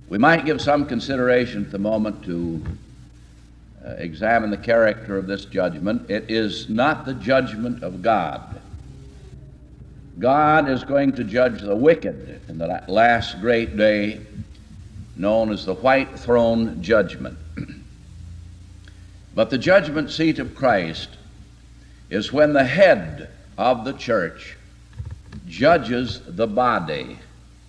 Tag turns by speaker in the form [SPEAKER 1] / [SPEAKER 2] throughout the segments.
[SPEAKER 1] We might give some consideration at the moment to examine the character of this judgment. It is not the judgment of God. God is going to judge the wicked in the last great day, known as the white throne judgment. But the judgment seat of Christ is when the head of the church judges the body.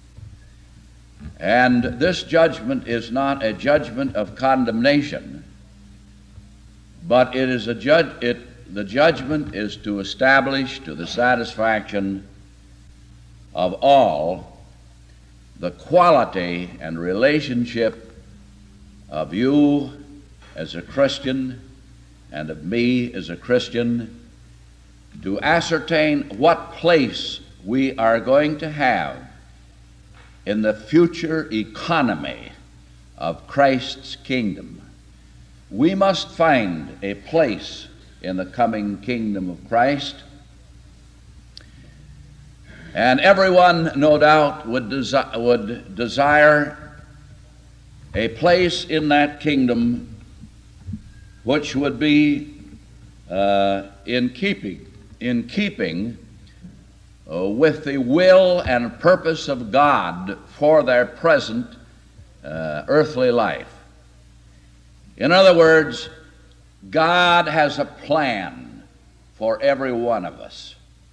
[SPEAKER 1] And this judgment is not a judgment of condemnation, but it is the judgment is to establish to the satisfaction of all the quality and relationship of you as a Christian and of me as a Christian, to ascertain what place we are going to have in the future economy of Christ's kingdom. We must find a place in the coming kingdom of Christ, and everyone, no doubt, would desire a place in that kingdom which would be in keeping with the will and purpose of God for their present earthly life. In other words, God has a plan for every one of us.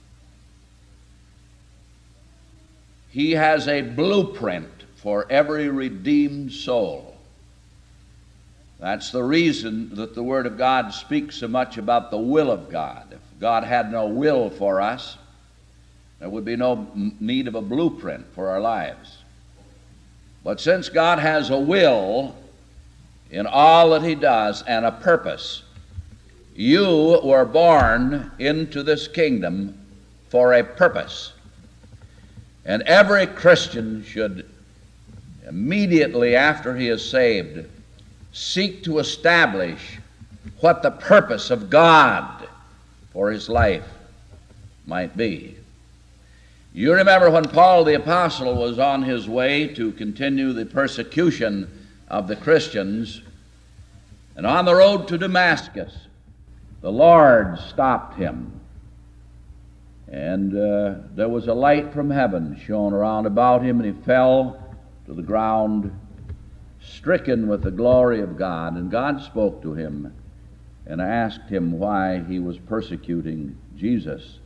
[SPEAKER 1] He has a blueprint for every redeemed soul. That's the reason that the Word of God speaks so much about the will of God. If God had no will for us, there would be no need of a blueprint for our lives. But since God has a will in all that He does and a purpose, you were born into this kingdom for a purpose. And every Christian should immediately after he is saved seek to establish what the purpose of God for his life might be. You remember when Paul the Apostle was on his way to continue the persecution of the Christians, and on the road to Damascus, the Lord stopped him. And there was a light from heaven shone around about him, and he fell to the ground, stricken with the glory of God. And God spoke to him and asked him why he was persecuting Jesus.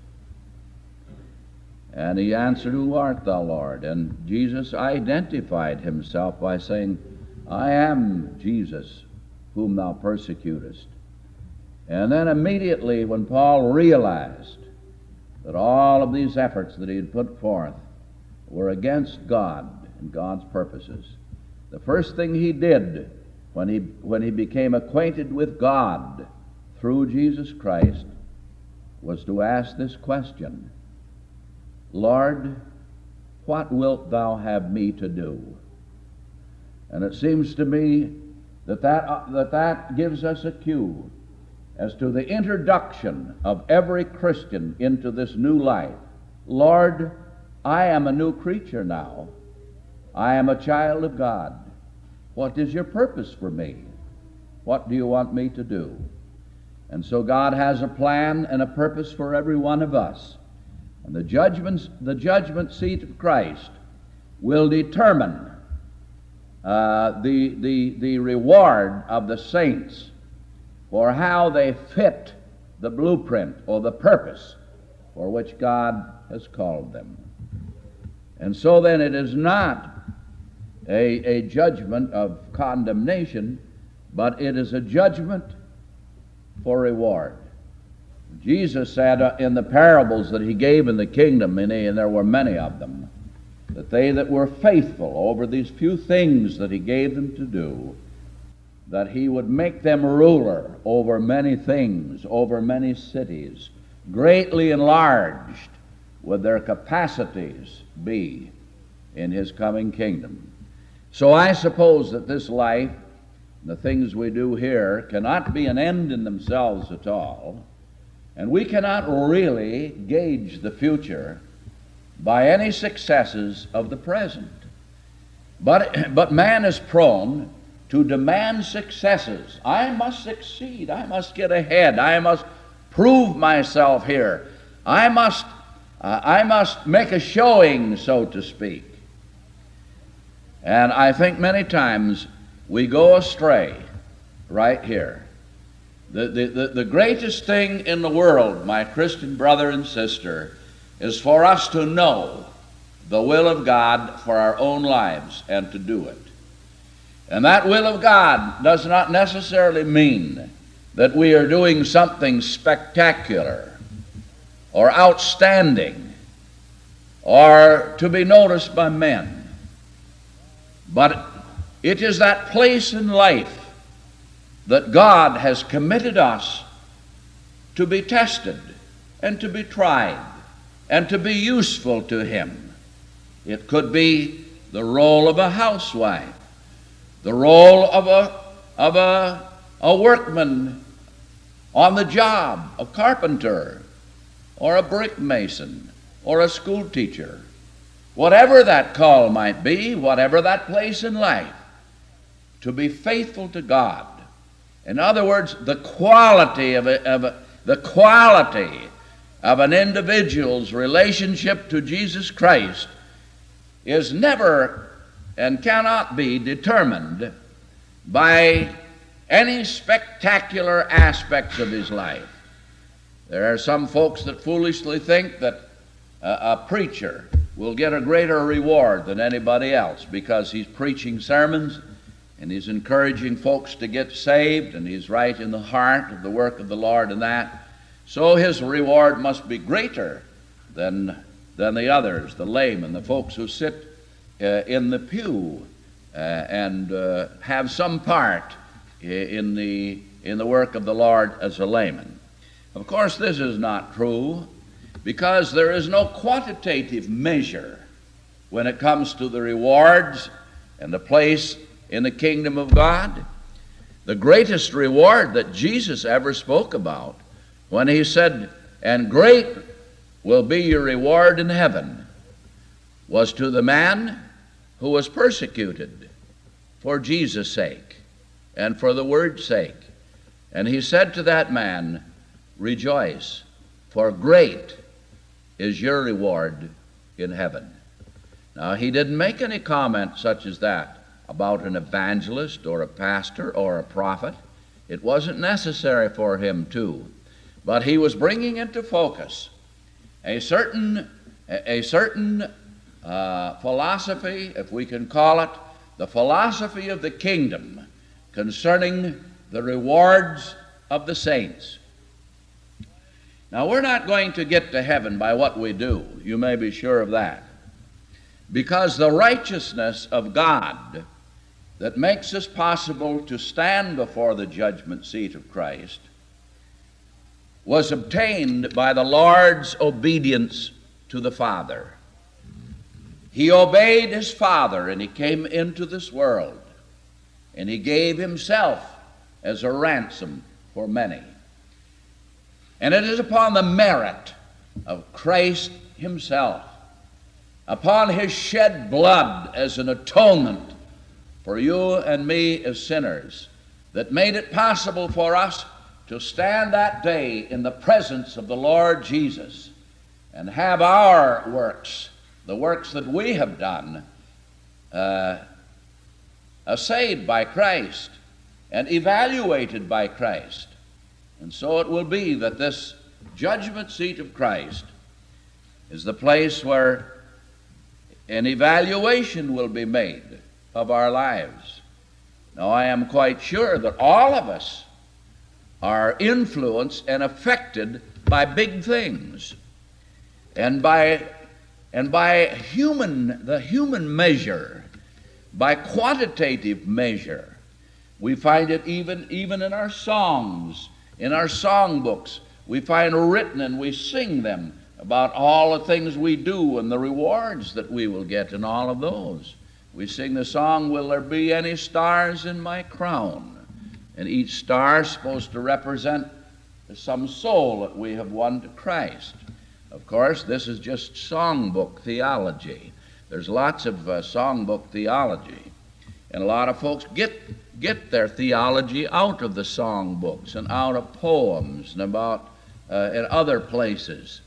[SPEAKER 1] And he answered, "Who art thou, Lord?" And Jesus identified himself by saying, "I am Jesus, whom thou persecutest." And then immediately when Paul realized that all of these efforts that he had put forth were against God and God's purposes, the first thing he did when he became acquainted with God through Jesus Christ was to ask this question: "Lord, what wilt thou have me to do?" And it seems to me that gives us a cue as to the introduction of every Christian into this new life. Lord, I am a new creature now. I am a child of God. What is your purpose for me? What do you want me to do? And so God has a plan and a purpose for every one of us. And the judgment seat of Christ will determine the reward of the saints for how they fit the blueprint or the purpose for which God has called them. And so then it is not a judgment of condemnation, but it is a judgment for reward. Jesus said in the parables that he gave in the kingdom, and there were many of them, that they that were faithful over these few things that he gave them to do, that he would make them ruler over many things, over many cities, greatly enlarged would their capacities be in his coming kingdom. So I suppose that this life, the things we do here, cannot be an end in themselves at all, and we cannot really gauge the future by any successes of the present. But man is prone to demand successes. I must succeed. I must get ahead. I must prove myself here. I must make a showing, so to speak. And I think many times we go astray right here. The greatest thing in the world, my Christian brother and sister, is for us to know the will of God for our own lives and to do it. And that will of God does not necessarily mean that we are doing something spectacular or outstanding or to be noticed by men. But it is that place in life that God has committed us to be tested and to be tried and to be useful to Him. It could be the role of a housewife, the role of a workman on the job, a carpenter, or a brick mason, or a school teacher. Whatever that call might be, whatever that place in life, to be faithful to God. In other words, the quality of an individual's relationship to Jesus Christ is never and cannot be determined by any spectacular aspects of his life. There are some folks that foolishly think that a preacher will get a greater reward than anybody else because he's preaching sermons and he's encouraging folks to get saved and he's right in the heart of the work of the Lord and that. So his reward must be greater than the others, the lame and the folks who sit in the pew and have some part in the work of the Lord as a layman. Of course, this is not true because there is no quantitative measure when it comes to the rewards and the place in the kingdom of God. The greatest reward that Jesus ever spoke about when he said, "And great will be your reward in heaven," was to the man who was persecuted for Jesus' sake and for the word's sake. And he said to that man, "Rejoice, for great is your reward in heaven." Now, he didn't make any comment such as that about an evangelist or a pastor or a prophet. It wasn't necessary for him to. But he was bringing into focus a certain philosophy, if we can call it, the philosophy of the kingdom concerning the rewards of the saints. Now, we're not going to get to heaven by what we do. You may be sure of that. Because the righteousness of God that makes it possible to stand before the judgment seat of Christ was obtained by the Lord's obedience to the Father. He obeyed his Father, and he came into this world, and he gave himself as a ransom for many. And it is upon the merit of Christ himself, upon his shed blood as an atonement for you and me as sinners, that made it possible for us to stand that day in the presence of the Lord Jesus and have our works, the works that we have done, assayed by Christ and evaluated by Christ. And so it will be that this judgment seat of Christ is the place where an evaluation will be made of our lives. Now, I am quite sure that all of us are influenced and affected by big things and by the human measure, by quantitative measure. We find it even in our songs, in our songbooks. We find written and we sing them about all the things we do and the rewards that we will get in all of those. We sing the song, "Will there be any stars in my crown?" And each star is supposed to represent some soul that we have won to Christ. Of course, this is just songbook theology. There's lots of songbook theology, and a lot of folks get their theology out of the songbooks and out of poems and about in other places,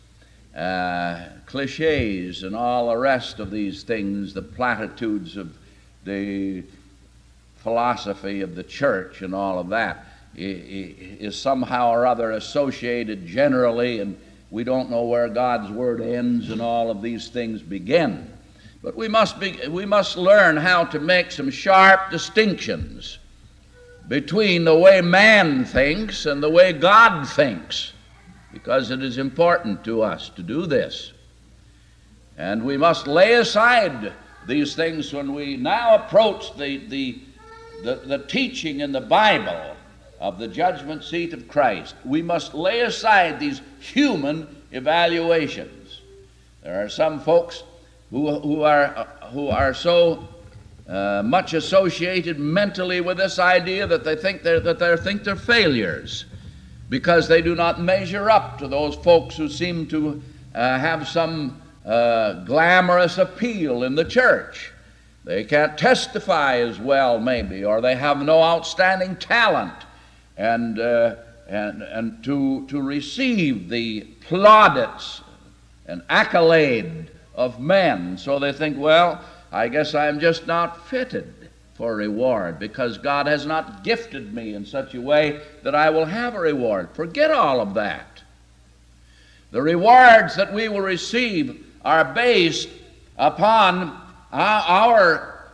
[SPEAKER 1] cliches and all the rest of these things, the platitudes of the philosophy of the church and all of that is somehow or other associated generally, and we don't know where God's word ends and all of these things begin. But we must learn how to make some sharp distinctions between the way man thinks and the way God thinks, because it is important to us to do this. And we must lay aside these things when we now approach the teaching in the Bible of the judgment seat of Christ. We must lay aside these human evaluations. There are some folks who are so much associated mentally with this idea that they think they're failures because they do not measure up to those folks who seem to have some glamorous appeal in the church. They can't testify as well, maybe, or they have no outstanding talent, and to receive the plaudits and accolade of men. So they think, well, I guess I'm just not fitted for reward because God has not gifted me in such a way that I will have a reward. Forget all of that. The rewards that we will receive are based upon our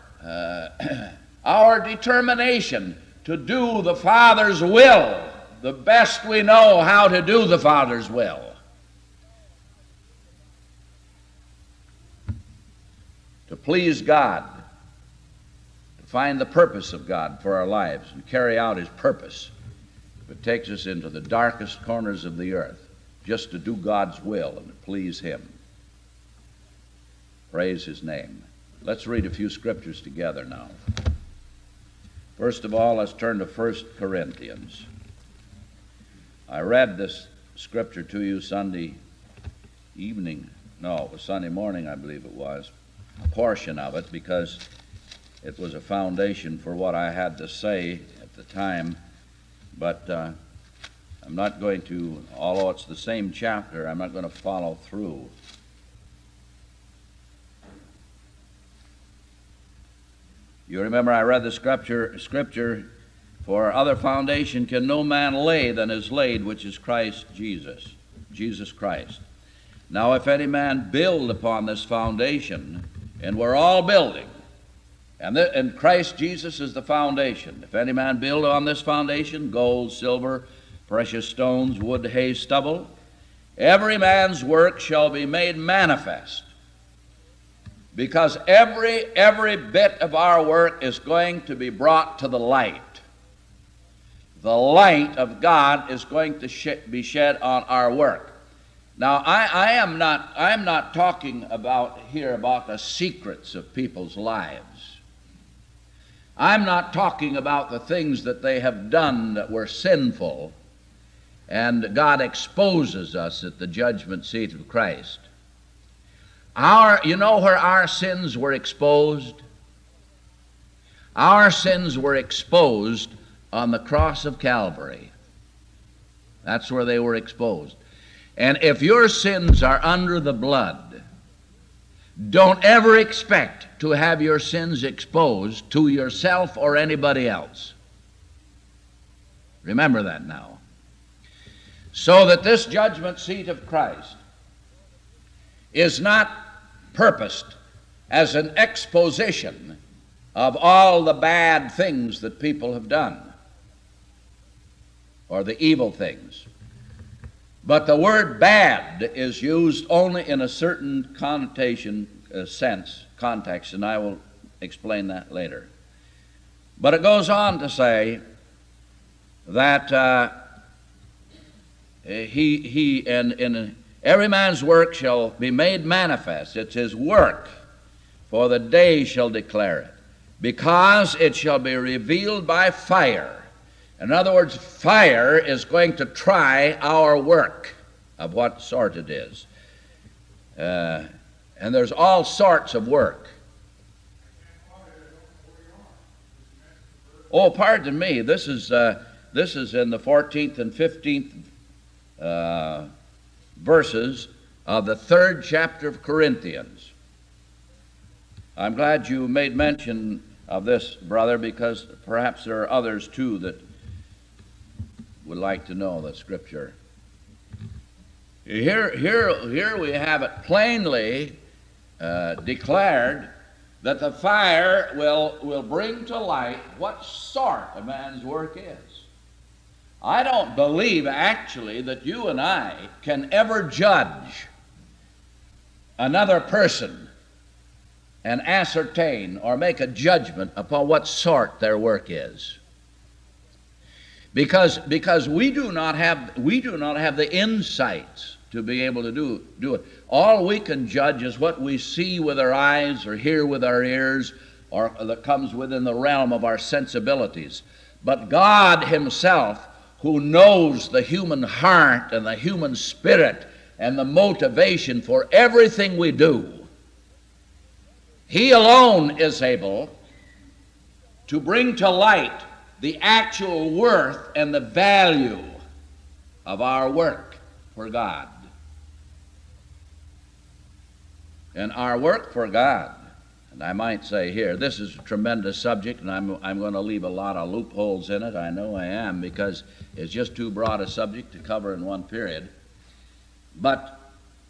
[SPEAKER 1] determination to do the Father's will, the best we know how to do the Father's will. To please God, to find the purpose of God for our lives and carry out His purpose. If it takes us into the darkest corners of the earth, just to do God's will and to please Him. Praise His name. Let's read a few scriptures together now. First of all, let's turn to 1 Corinthians. I read this scripture to you Sunday evening. No, it was Sunday morning, I believe it was. A portion of it, because it was a foundation for what I had to say at the time. But I'm not going to, although it's the same chapter, I'm not going to follow through. You remember I read the scripture, for other foundation can no man lay than is laid, which is Christ Jesus, Jesus Christ. Now if any man build upon this foundation, and we're all building, and Christ Jesus is the foundation. If any man build on this foundation, gold, silver, precious stones, wood, hay, stubble, every man's work shall be made manifest. Because every bit of our work is going to be brought to the light. The light of God is going to be shed on our work. Now, I am not talking about the secrets of people's lives. I'm not talking about the things that they have done that were sinful, and God exposes us at the judgment seat of Christ. You know where our sins were exposed? Our sins were exposed on the cross of Calvary. That's where they were exposed. And if your sins are under the blood, don't ever expect to have your sins exposed to yourself or anybody else. Remember that now. So that this judgment seat of Christ is not purposed as an exposition of all the bad things that people have done or the evil things. But the word bad is used only in a certain connotation, sense, context, and I will explain that later. But it goes on to say that every man's work shall be made manifest. It's his work, for the day shall declare it, because it shall be revealed by fire. In other words, fire is going to try our work of what sort it is. And there's all sorts of work. Oh, pardon me. This is in the 14th and 15th verses of the 3rd chapter of Corinthians. I'm glad you made mention of this, brother, because perhaps there are others too that would like to know the Scripture. Here we have it plainly declared that the fire will bring to light what sort a man's work is. I don't believe actually that you and I can ever judge another person and ascertain or make a judgment upon what sort their work is. Because we do not have the insights to be able to do it. All we can judge is what we see with our eyes or hear with our ears, or that comes within the realm of our sensibilities. But God himself, who knows the human heart and the human spirit and the motivation for everything we do, he alone is able to bring to light the actual worth and the value of our work for God. And our work for God, and I might say here, this is a tremendous subject, and I'm going to leave a lot of loopholes in it. I know I am, because it's just too broad a subject to cover in one period. But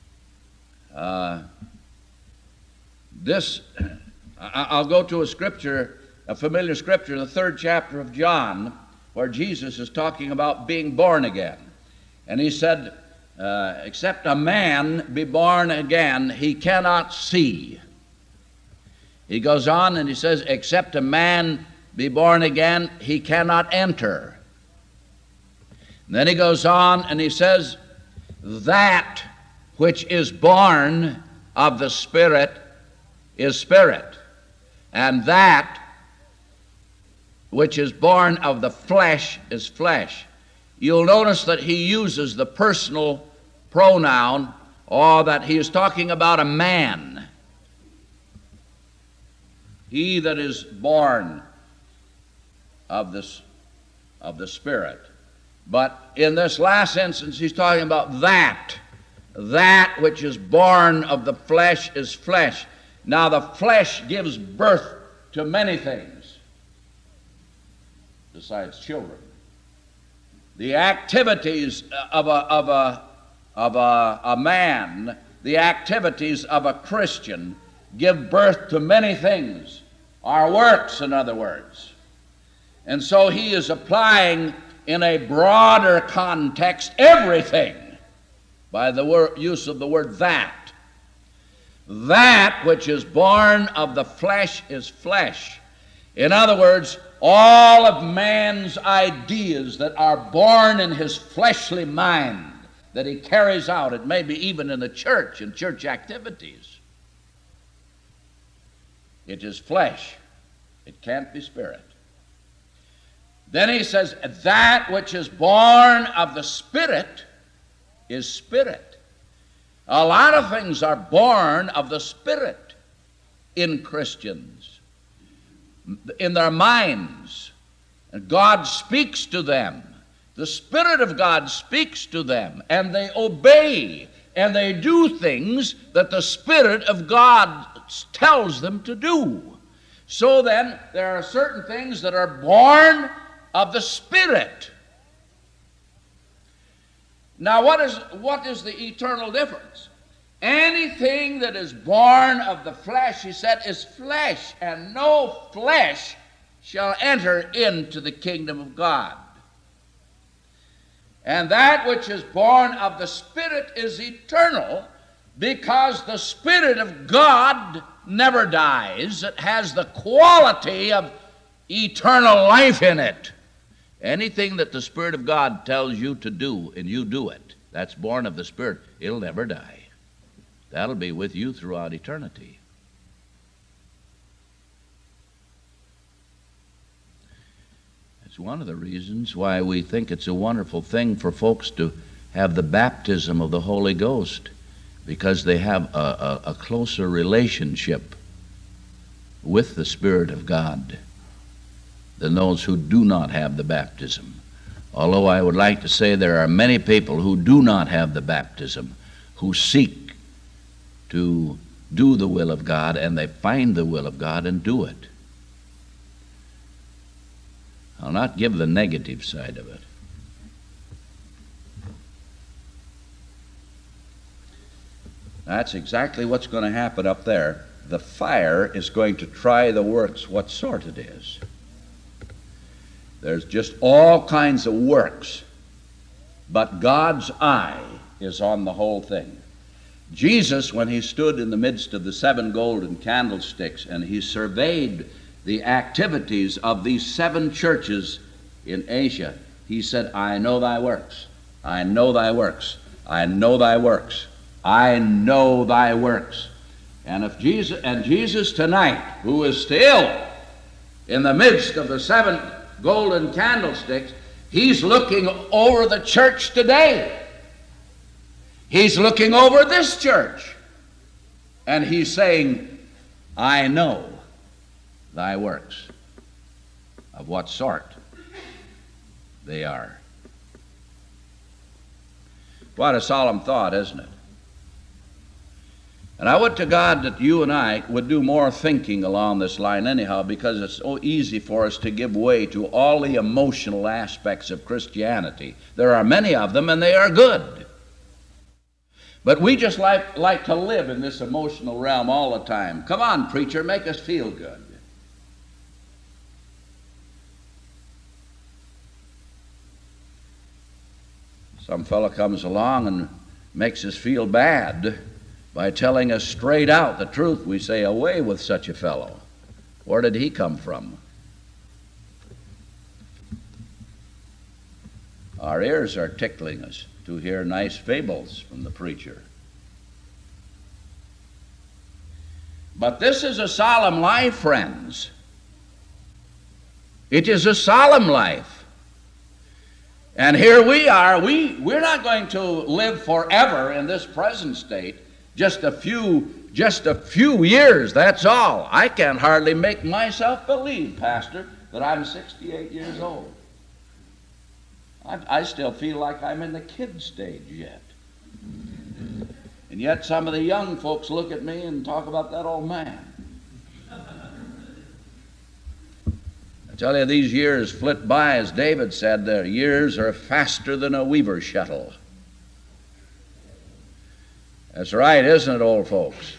[SPEAKER 1] I'll go to a scripture, a familiar scripture in the 3rd chapter of John, where Jesus is talking about being born again. And he said, except a man be born again, he cannot see. He goes on and he says, except a man be born again, he cannot enter. And then he goes on and he says, that which is born of the Spirit is spirit, and that which is born of the flesh is flesh. You'll notice that he uses the personal pronoun, or that he is talking about a man. He that is born of the Spirit. But in this last instance, he's talking about that which is born of the flesh is flesh. Now the flesh gives birth to many things besides children. The activities of a man, the activities of a Christian, give birth to many things. Our works, in other words. And so he is applying in a broader context everything by the use of the word that. That which is born of the flesh is flesh. In other words, all of man's ideas that are born in his fleshly mind, that he carries out, it may be even in the church, in church activities, it is flesh. It can't be spirit. Then he says, that which is born of the Spirit is spirit. A lot of things are born of the Spirit in Christians, in their minds. And God speaks to them. The Spirit of God speaks to them, and they obey, and they do things that the Spirit of God tells them to do. So then, there are certain things that are born of the Spirit. Now, what is the eternal difference? Anything that is born of the flesh, he said, is flesh, and no flesh shall enter into the kingdom of God. And that which is born of the Spirit is eternal, because the Spirit of God never dies. It has the quality of eternal life in it. Anything that the Spirit of God tells you to do, and you do it, that's born of the Spirit, it'll never die. That'll be with you throughout eternity. It's one of the reasons why we think it's a wonderful thing for folks to have the baptism of the Holy Ghost, because they have a closer relationship with the Spirit of God than those who do not have the baptism. Although I would like to say there are many people who do not have the baptism, who seek to do the will of God, and they find the will of God and do it. I'll not give the negative side of it. That's exactly what's going to happen up there. The fire is going to try the works, what sort it is. There's just all kinds of works, but God's eye is on the whole thing. Jesus, when he stood in the midst of the 7 golden candlesticks and he surveyed the activities of these 7 churches in Asia, he said, I know thy works. I know thy works. I know thy works. I know thy works. And if Jesus tonight, who is still in the midst of the 7 golden candlesticks, he's looking over the church today. He's looking over this church. And he's saying, I know thy works, of what sort they are. What a solemn thought, isn't it? And I would to God that you and I would do more thinking along this line anyhow, because it's so easy for us to give way to all the emotional aspects of Christianity. There are many of them, and they are good. But we just like to live in this emotional realm all the time. Come on, preacher, make us feel good. Some fellow comes along and makes us feel bad by telling us straight out the truth. We say, away with such a fellow. Where did he come from? Our ears are tickling us to hear nice fables from the preacher. But this is a solemn life, friends. It is a solemn life. And here we are. We're not going to live forever in this present state. Just a few years, that's all. I can hardly make myself believe, Pastor, that I'm 68 years old. I still feel like I'm in the kid stage yet. And yet some of the young folks look at me and talk about that old man. I tell you, these years flit by, as David said, their years are faster than a weaver's shuttle. That's right, isn't it, old folks?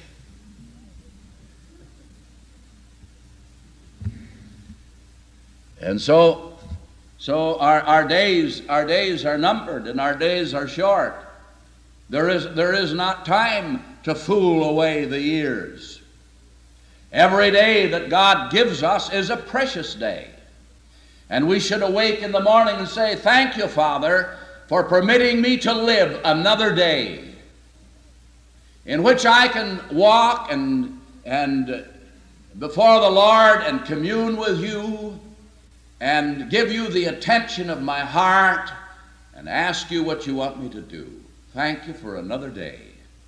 [SPEAKER 1] And so our days are numbered, and our days are short. There is not time to fool away the years. Every day that God gives us is a precious day. And we should awake in the morning and say, thank you, Father, for permitting me to live another day in which I can walk and before the Lord and commune with you and give you the attention of my heart and ask you what you want me to do. Thank you for another day.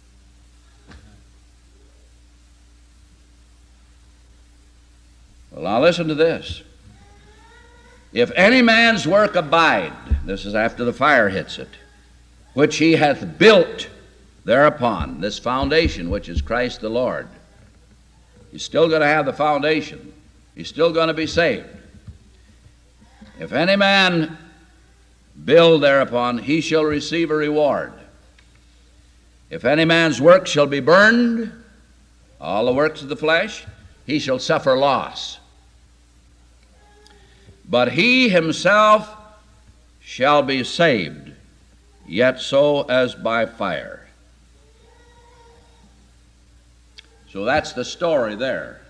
[SPEAKER 1] Well, now listen to this. If any man's work abide, this is after the fire hits it, which he hath built thereupon, this foundation, which is Christ the Lord, he's still going to have the foundation. He's still going to be saved. If any man build thereupon, he shall receive a reward. If any man's work shall be burned, all the works of the flesh, he shall suffer loss. But he himself shall be saved, yet so as by fire. So that's the story there.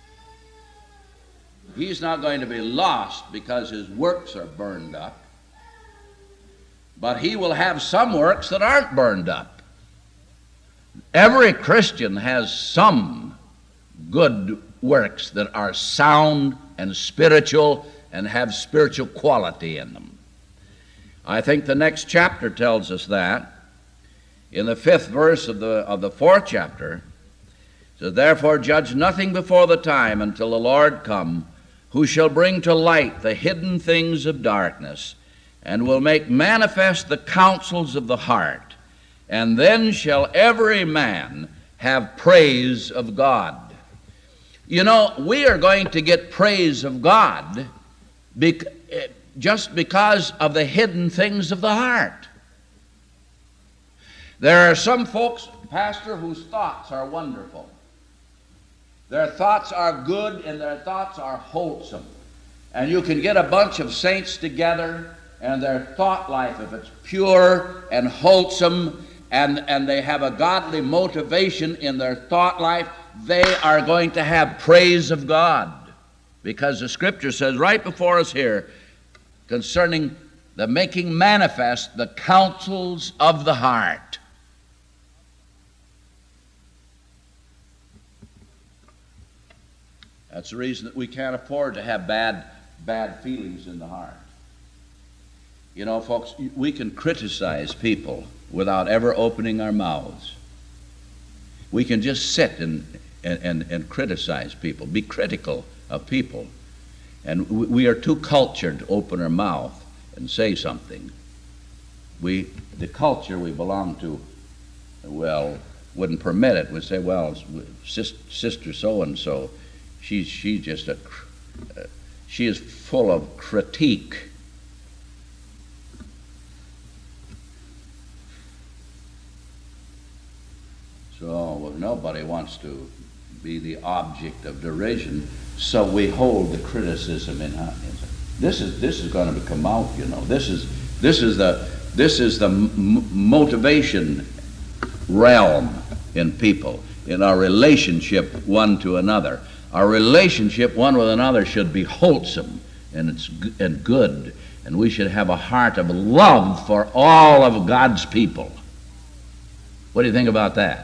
[SPEAKER 1] He's not going to be lost because his works are burned up, but he will have some works that aren't burned up. Every Christian has some good works that are sound and spiritual and have spiritual quality in them. I think the next chapter tells us that. in the 5th verse of the 4th chapter, it says, "Therefore judge nothing before the time until the Lord come, who shall bring to light the hidden things of darkness, and will make manifest the counsels of the heart. And then shall every man have praise of God." You know, we are going to get praise of God just because of the hidden things of the heart. There are some folks, Pastor, whose thoughts are wonderful. Their thoughts are good and their thoughts are wholesome. And you can get a bunch of saints together, and their thought life, if it's pure and wholesome, and they have a godly motivation in their thought life, they are going to have praise of God. Because the Scripture says right before us here concerning the making manifest the counsels of the heart. That's the reason that we can't afford to have bad feelings in the heart. You know, folks, we can criticize people without ever opening our mouths. We can just sit and criticize people, be critical of people. And we are too cultured to open our mouth and say something. The culture we belong to, well, wouldn't permit it. We'd say, well, sister so-and-so, she's just she is full of critique. So nobody wants to be the object of derision, so we hold the criticism in hand. This is going to come out, you know. This is the motivation realm in people, in our relationship one to another. Our relationship one with another should be wholesome and good, and we should have a heart of love for all of God's people. What do you think about that?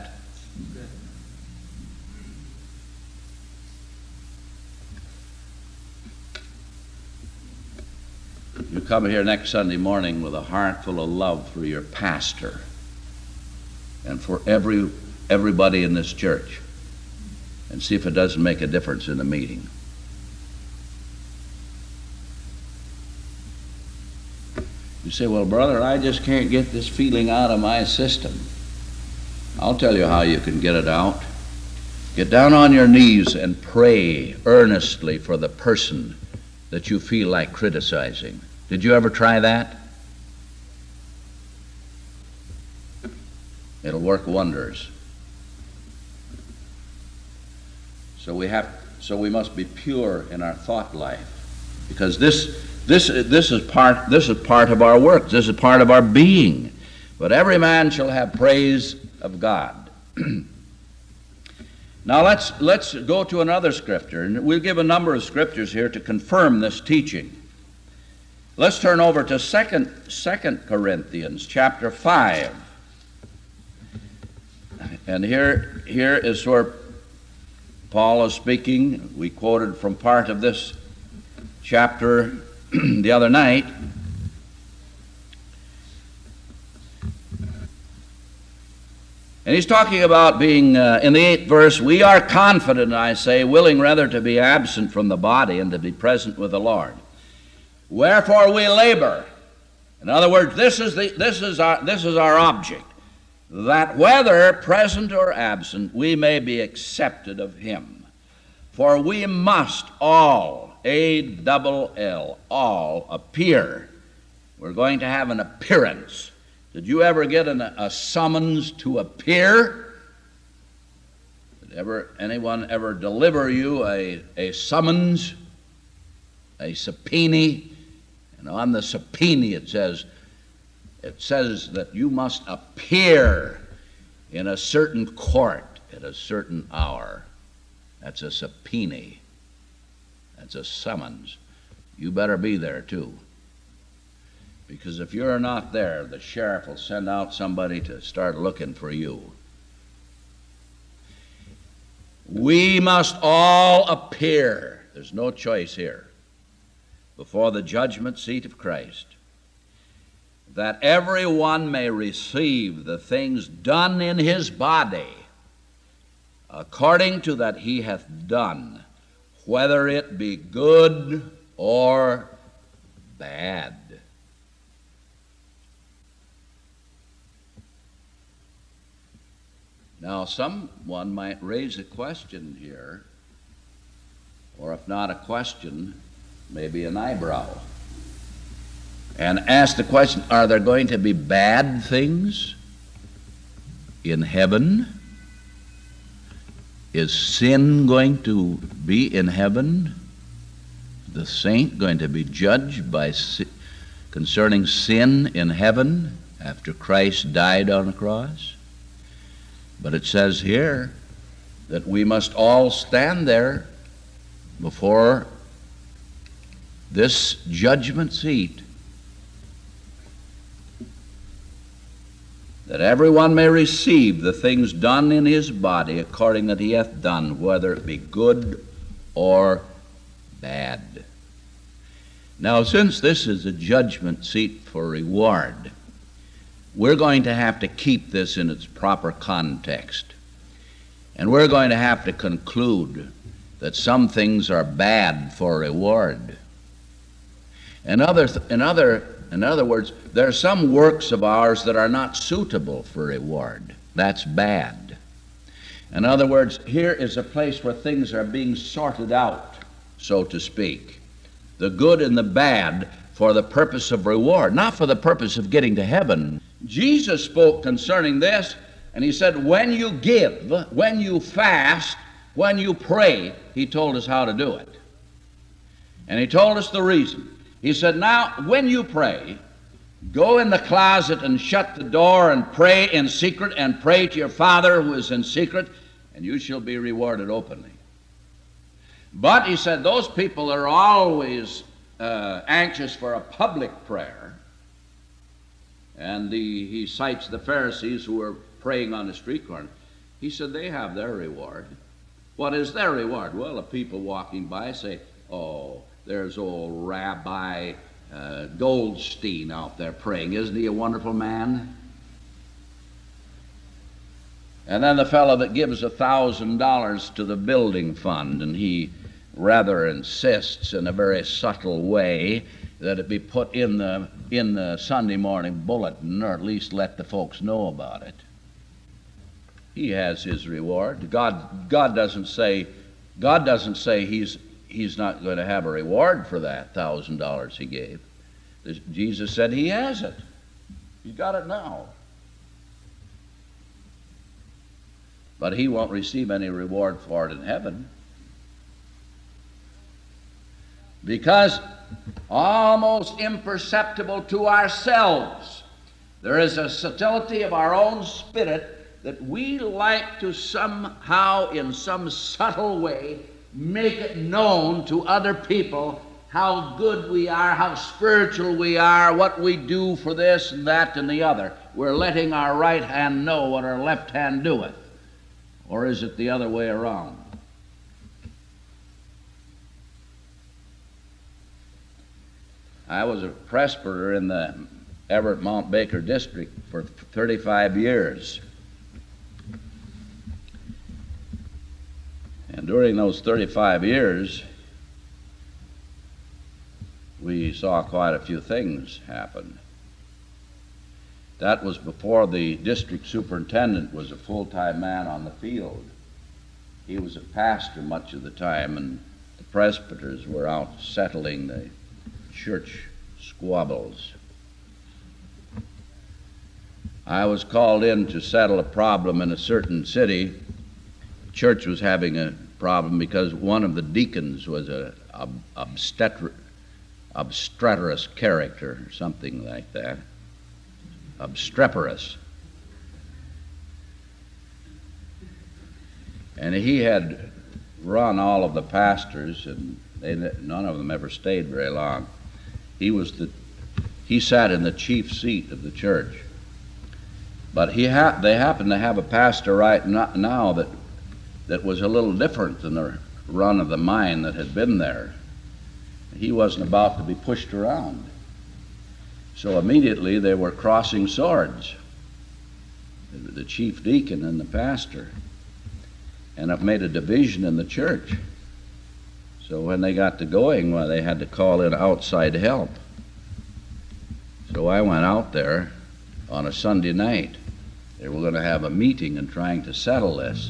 [SPEAKER 1] You come here next Sunday morning with a heart full of love for your pastor and for everybody in this church, and see if it doesn't make a difference in the meeting. You say, well, brother, I just can't get this feeling out of my system. I'll tell you how you can get it out. Get down on your knees and pray earnestly for the person that you feel like criticizing. Did you ever try that? It'll work wonders. So we must be pure in our thought life, because this is part of our work. This is part of our being. But every man shall have praise of God. Now let's go to another scripture, and we'll give a number of scriptures here to confirm this teaching. Let's turn over to 2 Corinthians chapter 5. And here is where Paul is speaking. We quoted from part of this chapter the other night. And he's talking about being, in the 8th verse, "We are confident, I say, willing rather to be absent from the body and to be present with the Lord. Wherefore we labor." In other words, this is our object, that whether present or absent, we may be accepted of him. For we must all, A-double-L, all appear. We're going to have an appearance. Did you ever get a summons to appear? Did anyone ever deliver you a summons, a subpoena? And on the subpoena it says that you must appear in a certain court at a certain hour. That's a subpoena. That's a summons. You better be there too. Because if you're not there, the sheriff will send out somebody to start looking for you. We must all appear. There's no choice here. Before the judgment seat of Christ. that every one may receive the things done in his body according to that he hath done, whether it be good or bad. Now, someone might raise a question here, or if not a question, maybe an eyebrow, and ask the question, are there going to be bad things in heaven? Is sin going to be in heaven? The saint going to be judged concerning sin in heaven after Christ died on the cross? But it says here that we must all stand there before this judgment seat, that everyone may receive the things done in his body according that he hath done, whether it be good or bad. Now, since this is a judgment seat for reward, we're going to have to keep this in its proper context. And we're going to have to conclude that some things are bad for reward. In other words, there are some works of ours that are not suitable for reward. That's bad. In other words, here is a place where things are being sorted out, so to speak. The good and the bad for the purpose of reward, not for the purpose of getting to heaven. Jesus spoke concerning this, and he said, when you give, when you fast, when you pray, he told us how to do it. And he told us the reason. He said, now, when you pray, go in the closet and shut the door and pray in secret, and pray to your Father who is in secret, and you shall be rewarded openly. But, he said, those people are always anxious for a public prayer. And he cites the Pharisees who were praying on the street corner. He said they have their reward. What is their reward? Well, the people walking by say, oh, there's old Rabbi Goldstein out there praying. Isn't he a wonderful man? And then the fellow that gives $1,000 to the building fund, and he rather insists in a very subtle way that it be put in the Sunday morning bulletin, or at least let the folks know about it. He has his reward. God doesn't say he's not going to have a reward for that $1,000 he gave. Jesus said he has it. He's got it now. But he won't receive any reward for it in heaven. Because almost imperceptible to ourselves, there is a subtlety of our own spirit that we like to somehow, in some subtle way, make it known to other people how good we are, how spiritual we are, what we do for this and that and the other. We're letting our right hand know what our left hand doeth. Or is it the other way around? I was a presbyter in the Everett Mount Baker district for 35 years. And during those 35 years, we saw quite a few things happen. That was before the district superintendent was a full-time man on the field. He was a pastor much of the time, and the presbyters were out settling the church squabbles. I was called in to settle a problem in a certain city. The church was having a problem because one of the deacons was an obstreperous character, or something like that. Obstreperous. And he had run all of the pastors, and none of them ever stayed very long. He sat in the chief seat of the church. But they happened to have a pastor right now that was a little different than the run of the mind that had been there. He wasn't about to be pushed around. So immediately they were crossing swords, the chief deacon and the pastor, and it made a division in the church. So when they got to going, well, they had to call in outside help. So I went out there on a Sunday night. They were going to have a meeting and trying to settle this.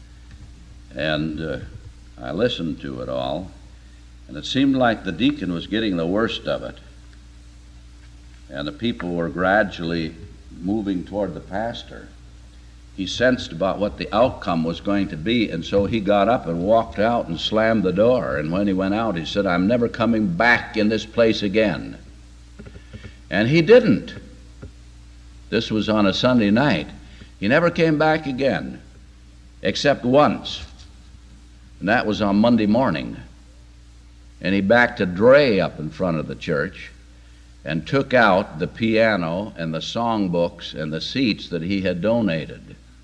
[SPEAKER 1] And I listened to it all, and it seemed like the deacon was getting the worst of it. And the people were gradually moving toward the pastor. He sensed about what the outcome was going to be, and so he got up and walked out and slammed the door. And when he went out, he said, "I'm never coming back in this place again." And he didn't. This was on a Sunday night. He never came back again, except once, and that was on Monday morning. And he backed a dray up in front of the church and took out the piano and the songbooks and the seats that he had donated.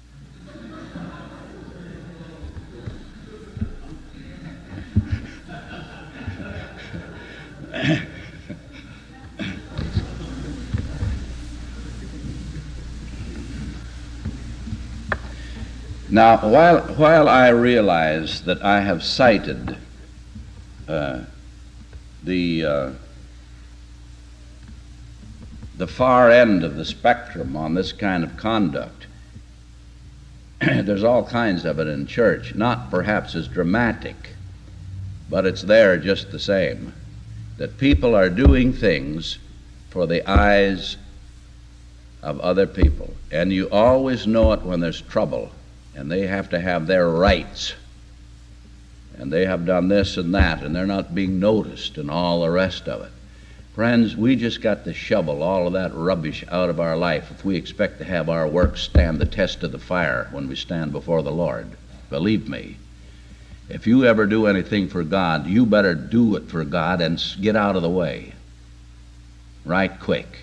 [SPEAKER 1] Now, while I realize that I have cited the far end of the spectrum on this kind of conduct, there's all kinds of it in church, not perhaps as dramatic, but it's there just the same, that people are doing things for the eyes of other people, and you always know it when there's trouble, and they have to have their rights, and they have done this and that, and they're not being noticed, and all the rest of it. Friends, we just got to shovel all of that rubbish out of our life if we expect to have our work stand the test of the fire when we stand before the Lord. Believe me, if you ever do anything for God, you better do it for God and get out of the way right quick.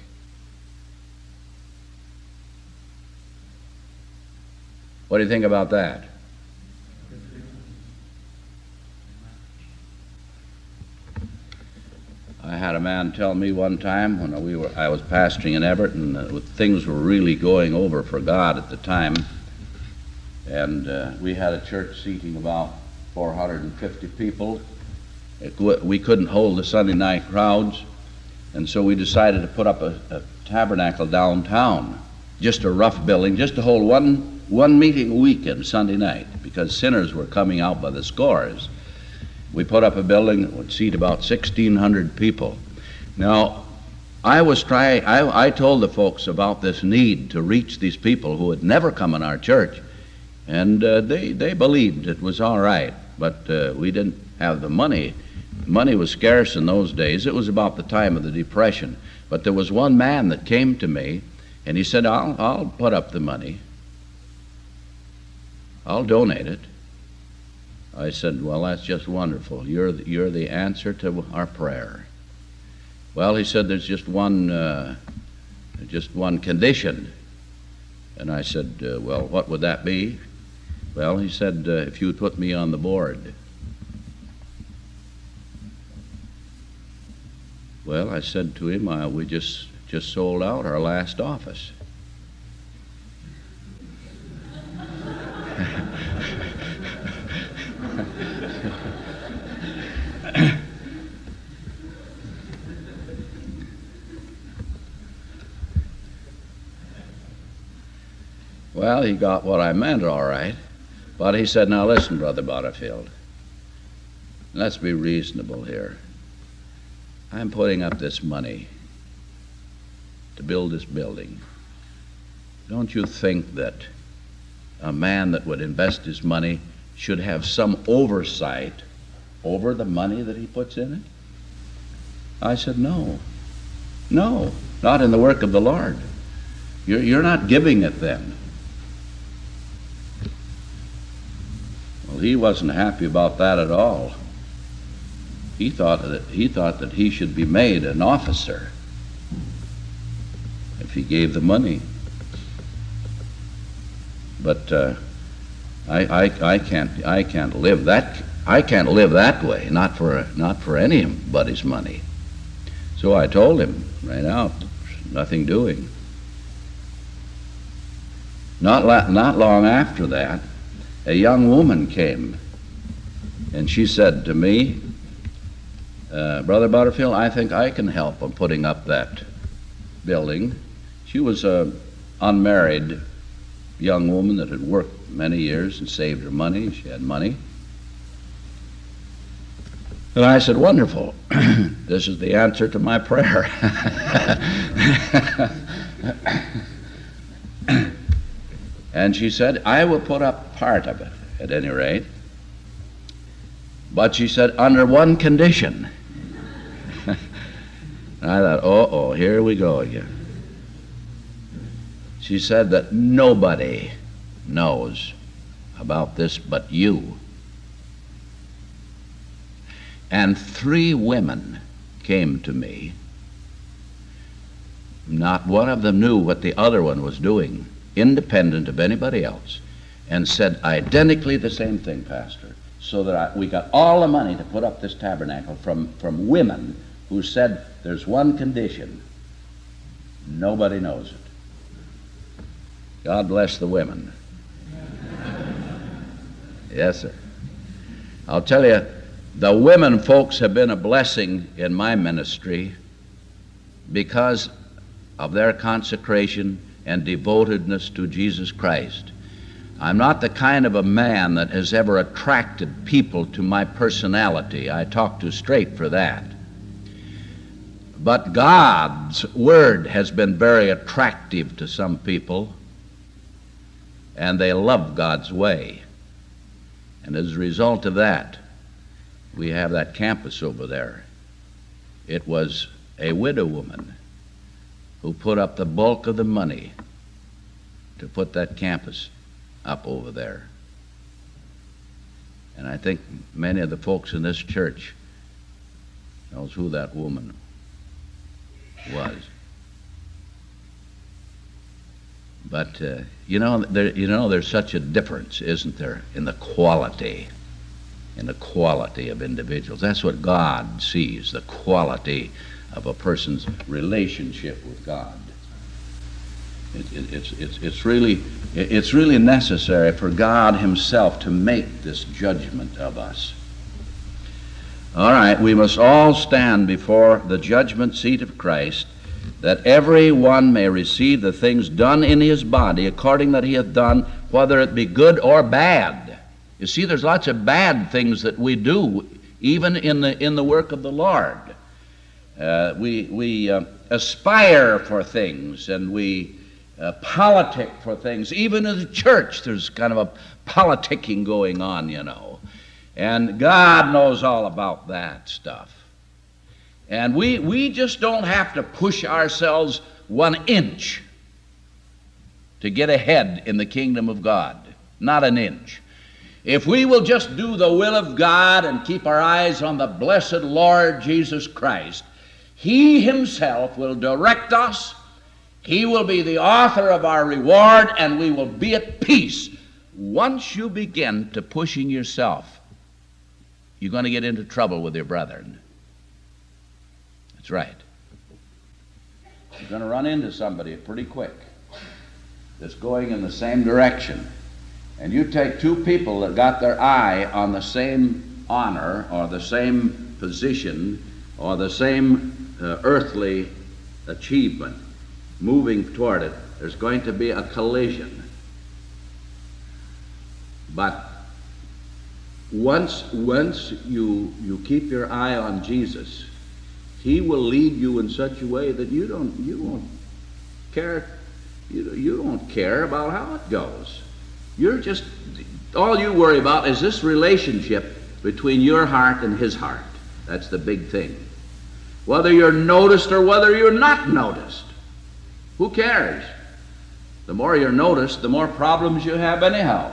[SPEAKER 1] What do you think about that? I had a man tell me one time when I was pastoring in Everett, and things were really going over for God at the time, and we had a church seating about 450 people. We couldn't hold the Sunday night crowds, and so we decided to put up a tabernacle downtown, just a rough building, just to hold one meeting a week on Sunday night, because sinners were coming out by the scores. We put up a building that would seat about 1,600 people. Now, I told the folks about this need to reach these people who had never come in our church, and they believed it was all right, but we didn't have the money. Money was scarce in those days. It was about the time of the Depression. But there was one man that came to me, and he said, I'll put up the money. I'll donate it. I said, well, that's just wonderful. You're the answer to our prayer. Well, he said, there's just one condition. And I said, well, what would that be? Well, he said, if you would put me on the board. Well, I said to him, we just sold out our last office. Well, he got what I meant all right, but he said, now listen, Brother Butterfield, let's be reasonable here. I'm putting up this money to build this building. Don't you think that a man that would invest his money should have some oversight over the money that he puts in it? I said, no, not in the work of the Lord. You're not giving it then. Well, he wasn't happy about that at all. He thought that he should be made an officer if he gave the money. But I can't live that way. Not for anybody's money. So I told him right out, Nothing doing. Not long after that, a young woman came, and she said to me, Brother Butterfield, I think I can help on putting up that building. She was an unmarried young woman that had worked many years and saved her money. She had money. And I said, wonderful. This is the answer to my prayer. And she said, I will put up part of it, at any rate. But she said, under one condition. And I thought, oh, here we go again. She said that nobody knows about this but you. And 3 women came to me. Not one of them knew what the other one was doing, independent of anybody else, and said identically the same thing, Pastor, so that we got all the money to put up this tabernacle from women who said there's one condition: nobody knows it. God bless the women. Yes, sir. I'll tell you, the women folks have been a blessing in my ministry because of their consecration and devotedness to Jesus Christ. I'm not the kind of a man that has ever attracted people to my personality. I talk too straight for that. But God's Word has been very attractive to some people, and they love God's way. And as a result of that, we have that campus over there. It was a widow woman who put up the bulk of the money to put that campus up over there. And I think many of the folks in this church knows who that woman was. But there's such a difference, isn't there, in the quality of individuals. That's what God sees, the quality of a person's relationship with God. It's really necessary for God Himself to make this judgment of us. All right, we must all stand before the judgment seat of Christ, that every one may receive the things done in his body according that he hath done, whether it be good or bad. You see, there's lots of bad things that we do, even in the work of the Lord. We aspire for things, and we politic for things. Even in the church, there's kind of a politicking going on, you know. And God knows all about that stuff. And we just don't have to push ourselves 1 inch to get ahead in the kingdom of God. Not an inch. If we will just do the will of God and keep our eyes on the blessed Lord Jesus Christ, He Himself will direct us. He will be the author of our reward, and we will be at peace. Once you begin to pushing yourself, you're going to get into trouble with your brethren. That's right. You're going to run into somebody pretty quick that's going in the same direction. And you take 2 people that got their eye on the same honor or the same position or the same earthly achievement, moving toward it, there's going to be a collision. But once you keep your eye on Jesus, He will lead you in such a way that you won't care. You don't care about how it goes. All you worry about is this relationship between your heart and His heart. That's the big thing. Whether you're noticed or whether you're not noticed, who cares? The more you're noticed, the more problems you have anyhow.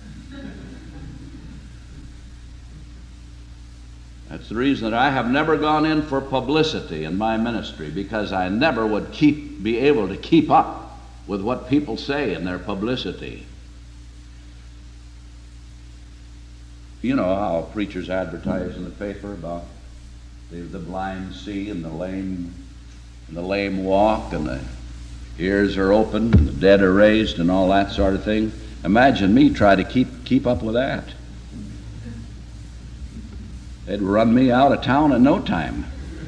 [SPEAKER 1] That's the reason that I have never gone in for publicity in my ministry, because I never would be able to keep up with what people say in their publicity. You know how preachers advertise in the paper about the blind see and the lame and the lame walk, and the ears are open, and the dead are raised, and all that sort of thing. Imagine me try to keep up with that. They'd run me out of town in no time.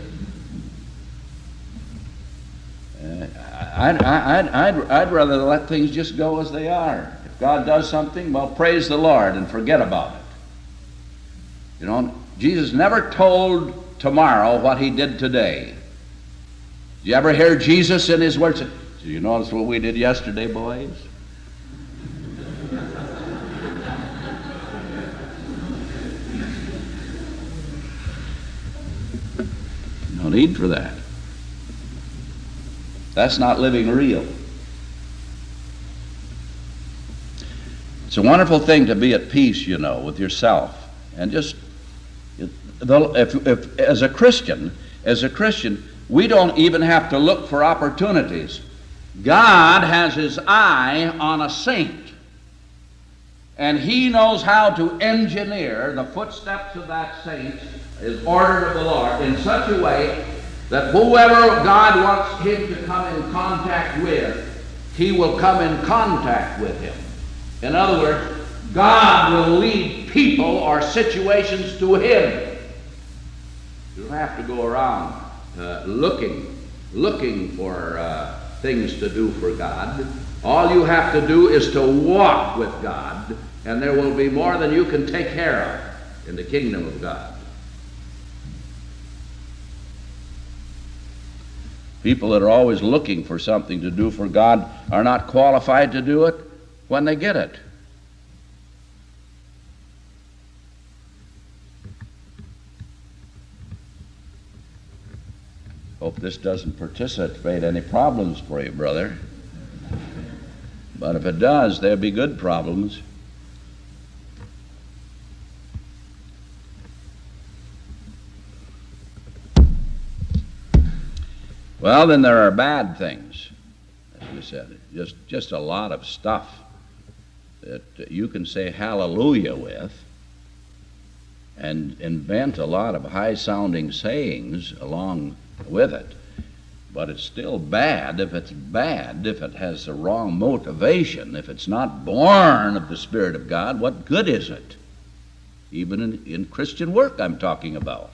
[SPEAKER 1] I'd rather let things just go as they are. If God does something, well, praise the Lord and forget about it. You know, Jesus never told tomorrow what he did today. Did you ever hear Jesus in his words say, "Did you notice what we did yesterday, boys?" No need for that. That's not living real. It's a wonderful thing to be at peace, you know, with yourself. And just, if as a Christian, we don't even have to look for opportunities. God has his eye on a saint, and he knows how to engineer the footsteps of that saint, is ordered of the Lord, in such a way that whoever God wants him to come in contact with, he will come in contact with him. In other words, God will lead people or situations to him. You don't have to go around looking for things to do for God. All you have to do is to walk with God, and there will be more than you can take care of in the kingdom of God. People that are always looking for something to do for God are not qualified to do it when they get it. Hope this doesn't precipitate any problems for you, brother. But if it does, there'll be good problems. Well, then there are bad things, as we said. Just a lot of stuff that you can say hallelujah with and invent a lot of high-sounding sayings along with it. But it's still bad if it has the wrong motivation. If it's not born of the Spirit of God, what good is it? Even in Christian work I'm talking about.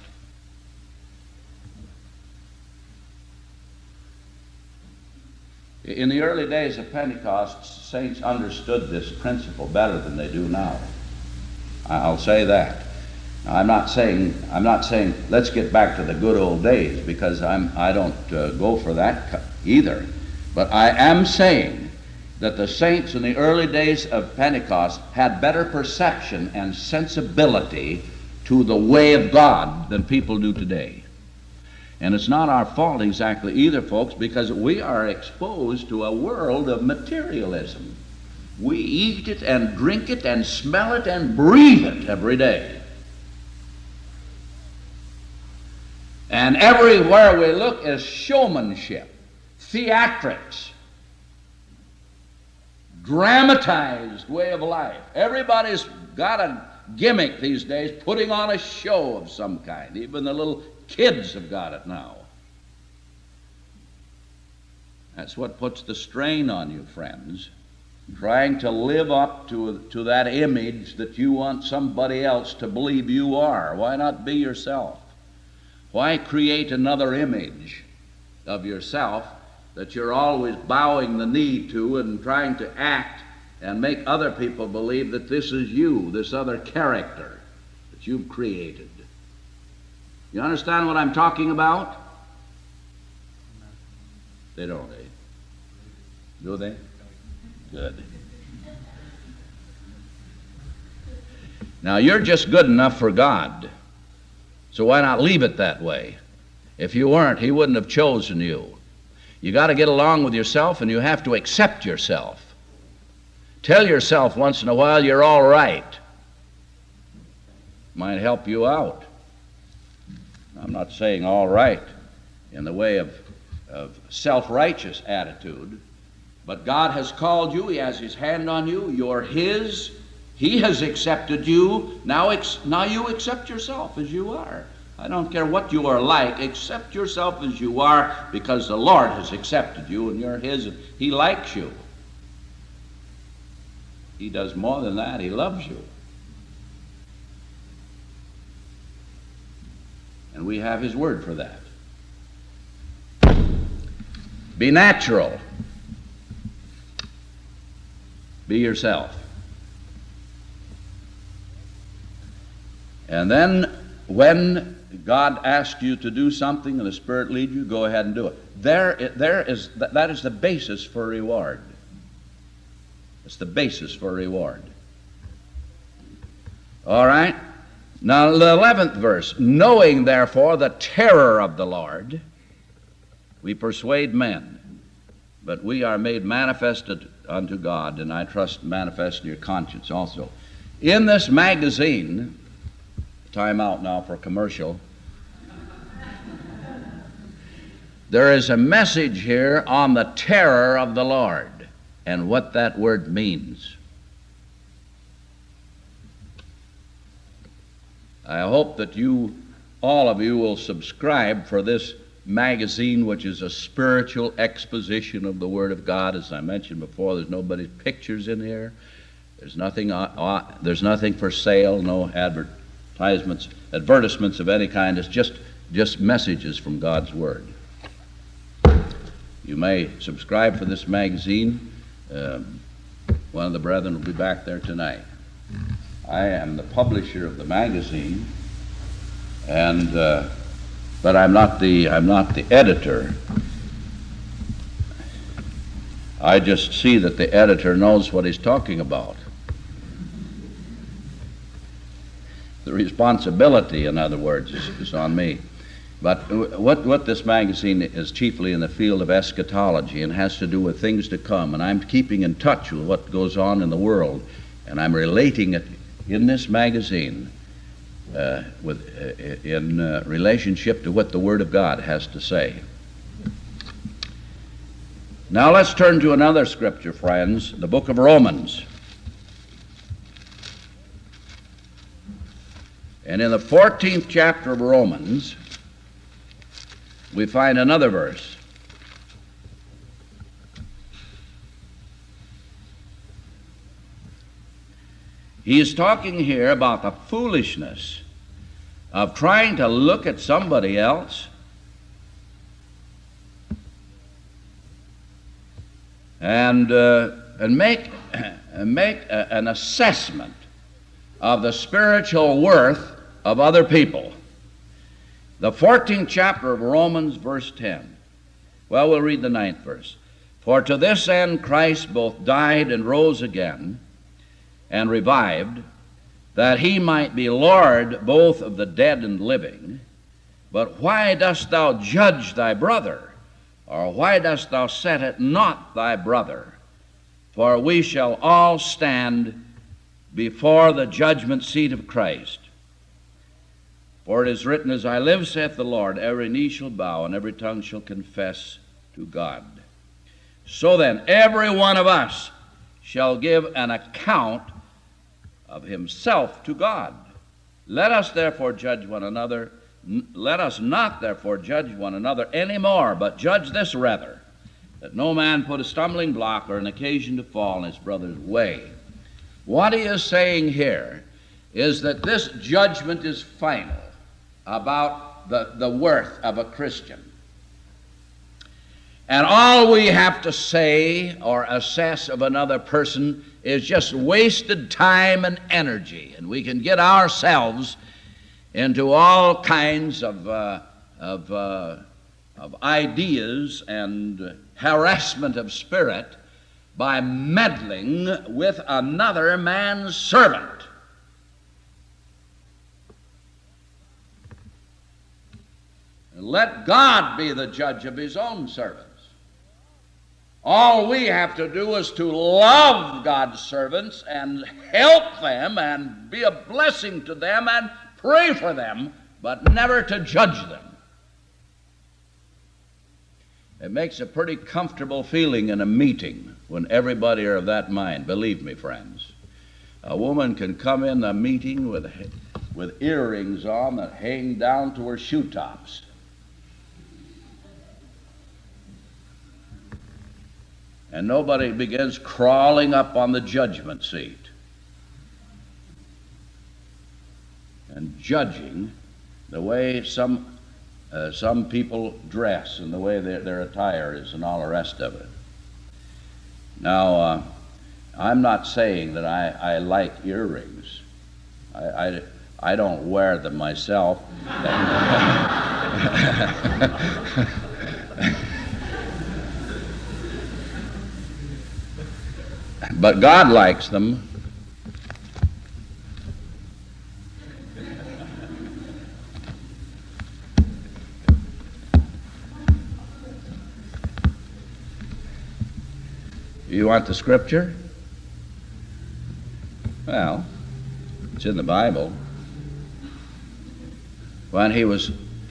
[SPEAKER 1] In the early days of Pentecost, saints understood this principle better than they do now. I'll say that. Now, I'm not saying let's get back to the good old days, because I don't go for that either. But I am saying that the saints in the early days of Pentecost had better perception and sensibility to the way of God than people do today. And it's not our fault exactly either, folks, because we are exposed to a world of materialism. We eat it and drink it and smell it and breathe it every day. And everywhere we look is showmanship, theatrics, dramatized way of life. Everybody's got a gimmick these days, putting on a show of some kind. Even the little kids have got it now. That's what puts the strain on you, friends. Trying to live up to that image that you want somebody else to believe you are. Why not be yourself? Why create another image of yourself that you're always bowing the knee to and trying to act and make other people believe that this is you, this other character that you've created? You understand what I'm talking about? They don't, eh? Do they? Good. Now, you're just good enough for God. So why not leave it that way? If you weren't, he wouldn't have chosen you. You got to get along with yourself, and you have to accept yourself. Tell yourself once in a while you're all right. Might help you out. I'm not saying all right in the way of self-righteous attitude, but God has called you. He has his hand on you. You're his. He has accepted you. Now you accept yourself as you are. I don't care what you are like. Accept yourself as you are, because the Lord has accepted you and you're His. And He likes you. He does more than that. He loves you. And we have His word for that. Be natural. Be yourself. And then when God asks you to do something and the Spirit leads you, go ahead and do it. That is the basis for reward. It's the basis for reward. All right? Now the 11th verse. Knowing therefore the terror of the Lord, we persuade men, but we are made manifested unto God, and I trust manifest in your conscience also. In this magazine, time out now for commercial, there is a message here on the terror of the Lord and what that word means. I hope that all of you will subscribe for this magazine, which is a spiritual exposition of the Word of God. As I mentioned before, there's nobody's pictures in here. There's nothing for sale, no advertisements of any kind. It's just messages from God's Word. You may subscribe for this magazine. One of the brethren will be back there tonight. I am the publisher of the magazine, but I'm not the editor. I just see that the editor knows what he's talking about. The responsibility, in other words, is on me. But what this magazine is chiefly in the field of eschatology and has to do with things to come. And I'm keeping in touch with what goes on in the world, and I'm relating it in this magazine in relationship to what the Word of God has to say. Now let's turn to another scripture, friends, the book of Romans. And in the 14th chapter of Romans, we find another verse. He is talking here about the foolishness of trying to look at somebody else and make an assessment of the spiritual worth of other people. The 14th chapter of Romans, verse 10. Well, we'll read the 9th verse. For to this end Christ both died and rose again, and revived, that he might be Lord both of the dead and living. But why dost thou judge thy brother? Or why dost thou set at naught thy brother? For we shall all stand before the judgment seat of Christ. For it is written, As I live, saith the Lord, every knee shall bow, and every tongue shall confess to God. So then, every one of us shall give an account of himself to God. Let us therefore judge one another. Let us not therefore judge one another any more, but judge this rather, that no man put a stumbling block or an occasion to fall in his brother's way. What he is saying here is that this judgment is final about the worth of a Christian. And all we have to say or assess of another person is just wasted time and energy, and we can get ourselves into all kinds of ideas and harassment of spirit by meddling with another man's servant. And let God be the judge of his own servants. All we have to do is to love God's servants and help them and be a blessing to them and pray for them, but never to judge them. It makes a pretty comfortable feeling in a meeting when everybody are of that mind. Believe me, friends. A woman can come in a meeting with with earrings on that hang down to her shoe tops. And nobody begins crawling up on the judgment seat and judging the way some people dress and the way their attire is and all the rest of it. Now, I'm not saying that I like earrings. I don't wear them myself. But God likes them. You want the scripture? Well, it's in the Bible. When he was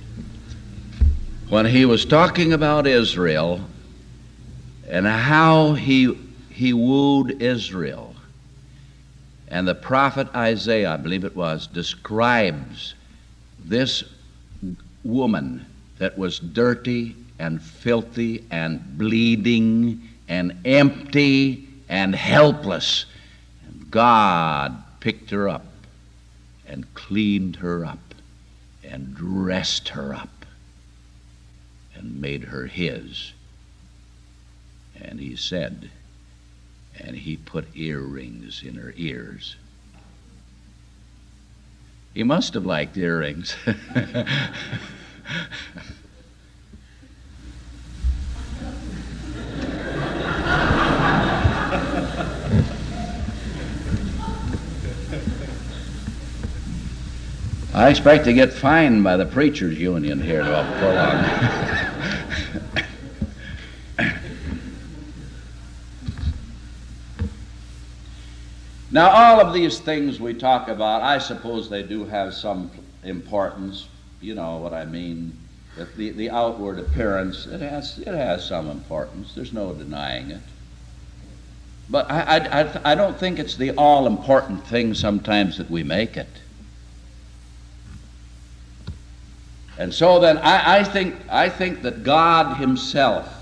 [SPEAKER 1] talking about Israel and how he wooed Israel, and the prophet Isaiah, I believe it was, describes this woman that was dirty and filthy and bleeding and empty and helpless. And God picked her up and cleaned her up and dressed her up and made her his. And he said, and he put earrings in her ears. He must have liked earrings. I expect to get fined by the preachers' union here before long. Now, all of these things we talk about, I suppose they do have some importance. You know what I mean. The outward appearance, it has some importance. There's no denying it. But I don't think it's the all-important thing sometimes that we make it. And so then I think that God Himself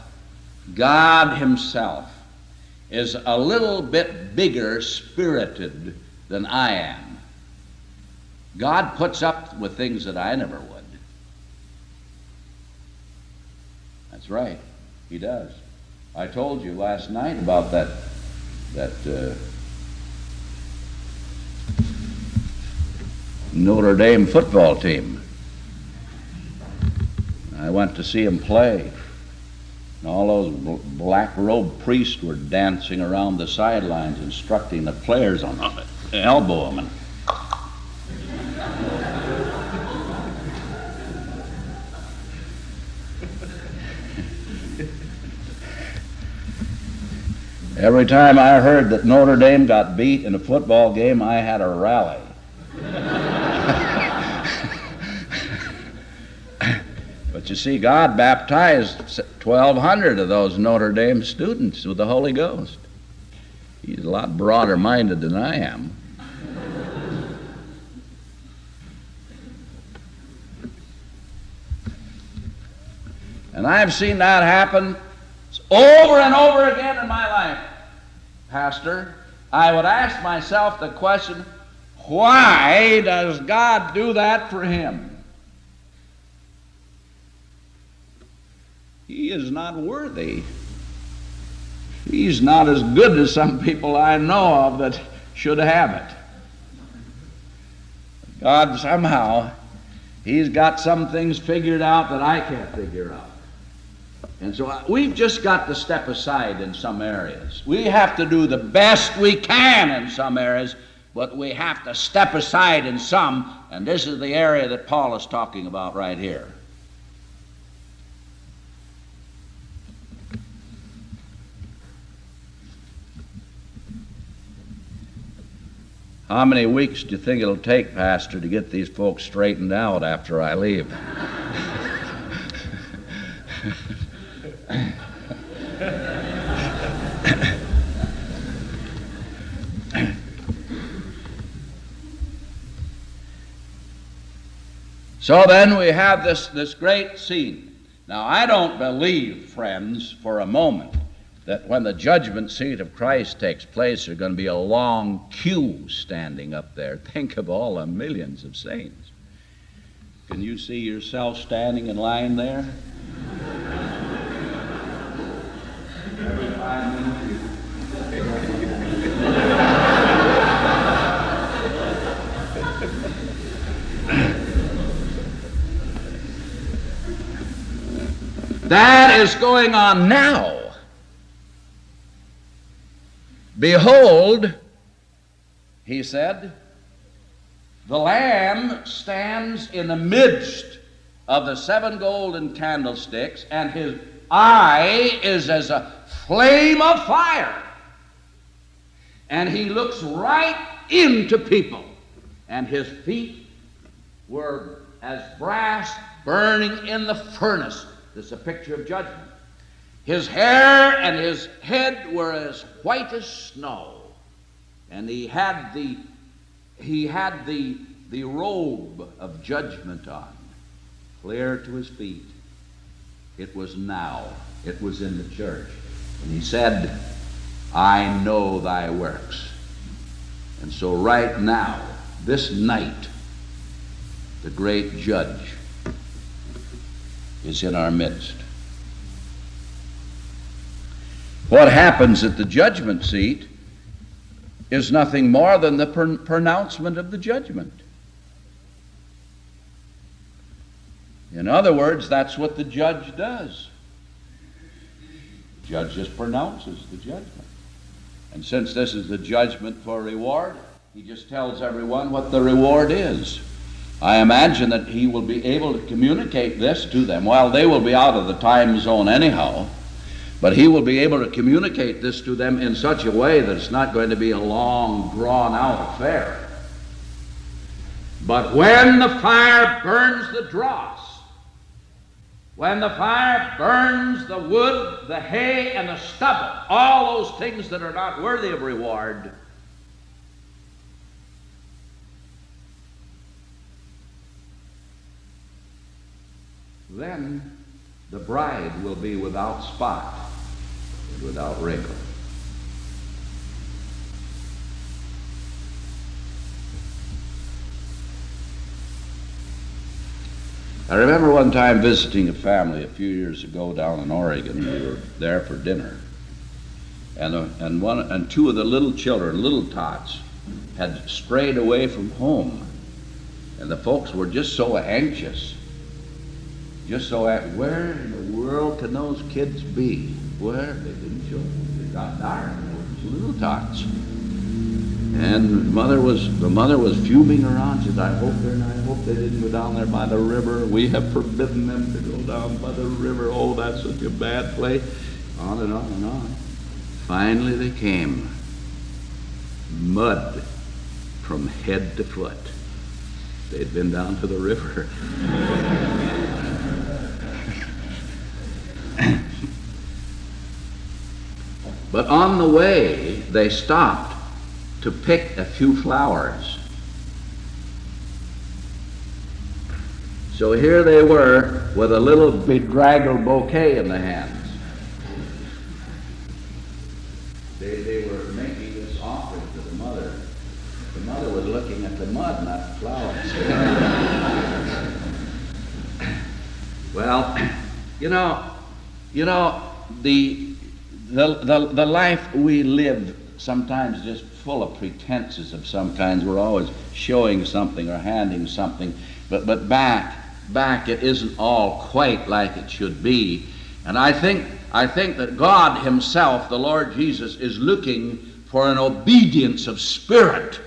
[SPEAKER 1] is a little bit bigger spirited than I am. God puts up with things that I never would. That's right, He does. I told you last night about that Notre Dame football team. I went to see them play. And all those black-robed priests were dancing around the sidelines, instructing the players on elbow them. Every time I heard that Notre Dame got beat in a football game, I had a rally. But you see, God baptized 1,200 of those Notre Dame students with the Holy Ghost. He's a lot broader minded than I am. And I've seen that happen over and over again in my life, Pastor. I would ask myself the question, why does God do that for him? He is not worthy. He's not as good as some people I know of that should have it. God somehow, He's got some things figured out that I can't figure out. And so we've just got to step aside in some areas. We have to do the best we can in some areas, but we have to step aside in some, and this is the area that Paul is talking about right here. How many weeks do you think it'll take, Pastor, to get these folks straightened out after I leave? So then we have this great scene. Now, I don't believe, friends, for a moment, that when the judgment seat of Christ takes place, there's going to be a long queue standing up there. Think of all the millions of saints. Can you see yourself standing in line there? Every 5 minutes. That is going on now. Behold, he said, the Lamb stands in the midst of the 7 golden candlesticks, and his eye is as a flame of fire. And he looks right into people, and his feet were as brass burning in the furnace. This is a picture of judgment. His hair and his head were as white as snow, and he had the robe of judgment on, clear to his feet. It was now. It was in the church. And he said, I know thy works. And so right now, this night, the great judge is in our midst. What happens at the judgment seat is nothing more than the pronouncement of the judgment. In other words, that's what the judge does. The judge just pronounces the judgment. And since this is the judgment for reward, he just tells everyone what the reward is. I imagine that he will be able to communicate this to them. Well, they will be out of the time zone anyhow, but he will be able to communicate this to them in such a way that it's not going to be a long, drawn-out affair. But when the fire burns the dross, when the fire burns the wood, the hay, and the stubble, all those things that are not worthy of reward, then the bride will be without spot and without wrinkle. I remember one time visiting a family a few years ago down in Oregon. We were there for dinner, and 2 of the little children, little tots, had strayed away from home, and the folks were just so anxious. Where in the world can those kids be? Where? They didn't show. It got dark. There was little tots. And the mother was fuming around. She said, I hope they didn't go down there by the river. We have forbidden them to go down by the river. Oh, that's such a bad place. On and on and on. Finally they came. Mud from head to foot. They'd been down to the river. But on the way, they stopped to pick a few flowers. So here they were with a little bedraggled bouquet in their hands. They were making this offering to the mother. The mother was looking at the mud, not the flowers. Well, the life we live sometimes just full of pretenses of some kinds. We're always showing something or handing something, but back it isn't all quite like it should be. And I think that God himself, the Lord Jesus, is looking for an obedience of spirit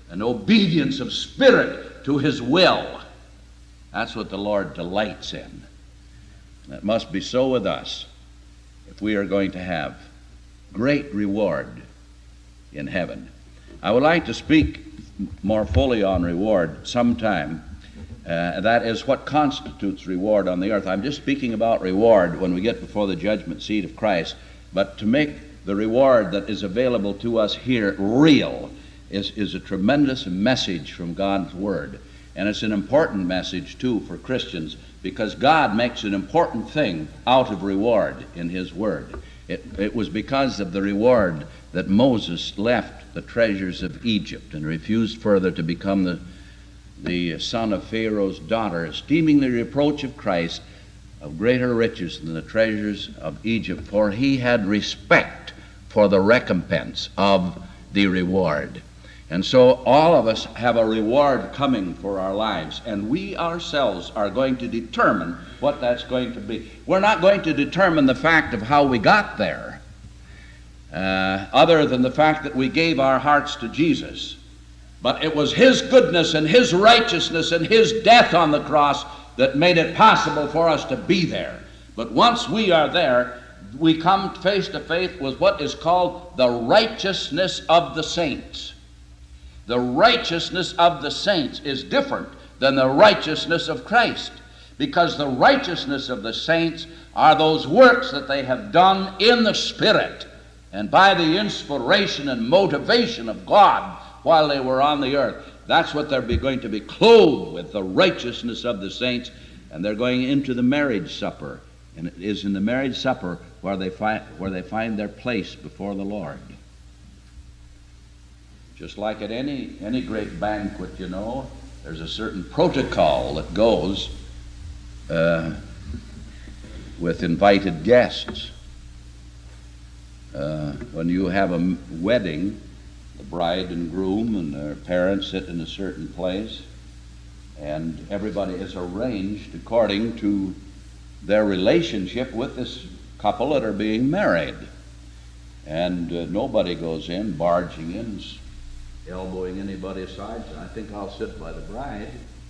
[SPEAKER 1] to his will. That's what the Lord delights in. And it must be so with us if we are going to have great reward in heaven. I would like to speak more fully on reward sometime. That is what constitutes reward on the earth. I'm just speaking about reward when we get before the judgment seat of Christ. But to make the reward that is available to us here real is a tremendous message from God's Word. And it's an important message, too, for Christians, because God makes an important thing out of reward in His Word. It was because of the reward that Moses left the treasures of Egypt and refused further to become the son of Pharaoh's daughter, esteeming the reproach of Christ of greater riches than the treasures of Egypt, for he had respect for the recompense of the reward. And so all of us have a reward coming for our lives, and we ourselves are going to determine what that's going to be. We're not going to determine the fact of how we got there, other than the fact that we gave our hearts to Jesus. But it was His goodness and His righteousness and His death on the cross that made it possible for us to be there. But once we are there, we come face to face with what is called the righteousness of the saints. The righteousness of the saints is different than the righteousness of Christ, because the righteousness of the saints are those works that they have done in the Spirit and by the inspiration and motivation of God while they were on the earth. That's what they're going to be clothed with, the righteousness of the saints, and they're going into the marriage supper. And it is in the marriage supper where they find their place before the Lord. Just like at any great banquet, you know, there's a certain protocol that goes with invited guests. When you have a wedding, the bride and groom and their parents sit in a certain place, and everybody is arranged according to their relationship with this couple that are being married. And nobody goes in, barging in, elbowing anybody aside. So I think I'll sit by the bride.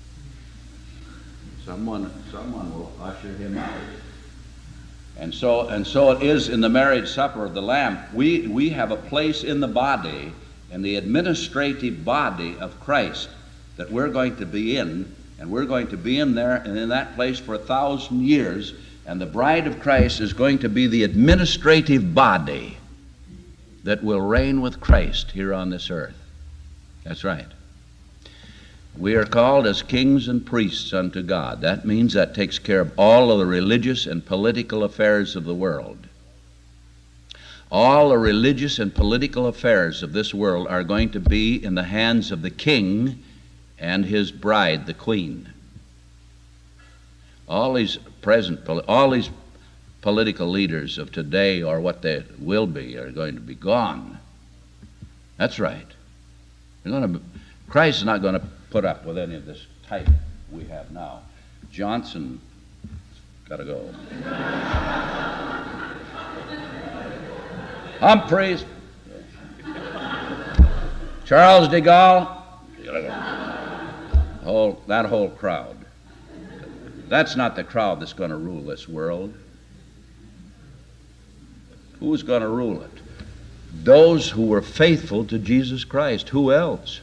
[SPEAKER 1] Someone will usher him out. And so it is in the marriage supper of the Lamb. We have a place in the body, in the administrative body of Christ, that we're going to be in, and we're going to be in there and in that place for 1,000 years, and the bride of Christ is going to be the administrative body that will reign with Christ here on this earth. That's right. We are called as kings and priests unto God. That means that takes care of all of the religious and political affairs of the world. All the religious and political affairs of this world are going to be in the hands of the king and his bride, the queen. All these political leaders of today, or what they will be, are going to be gone. That's right. Christ is not going to put up with any of this type we have now. Johnson's got to go. Humphreys, Charles de Gaulle, that whole crowd. That's not the crowd that's going to rule this world. Who's going to rule it? Those who were faithful to Jesus Christ. Who else?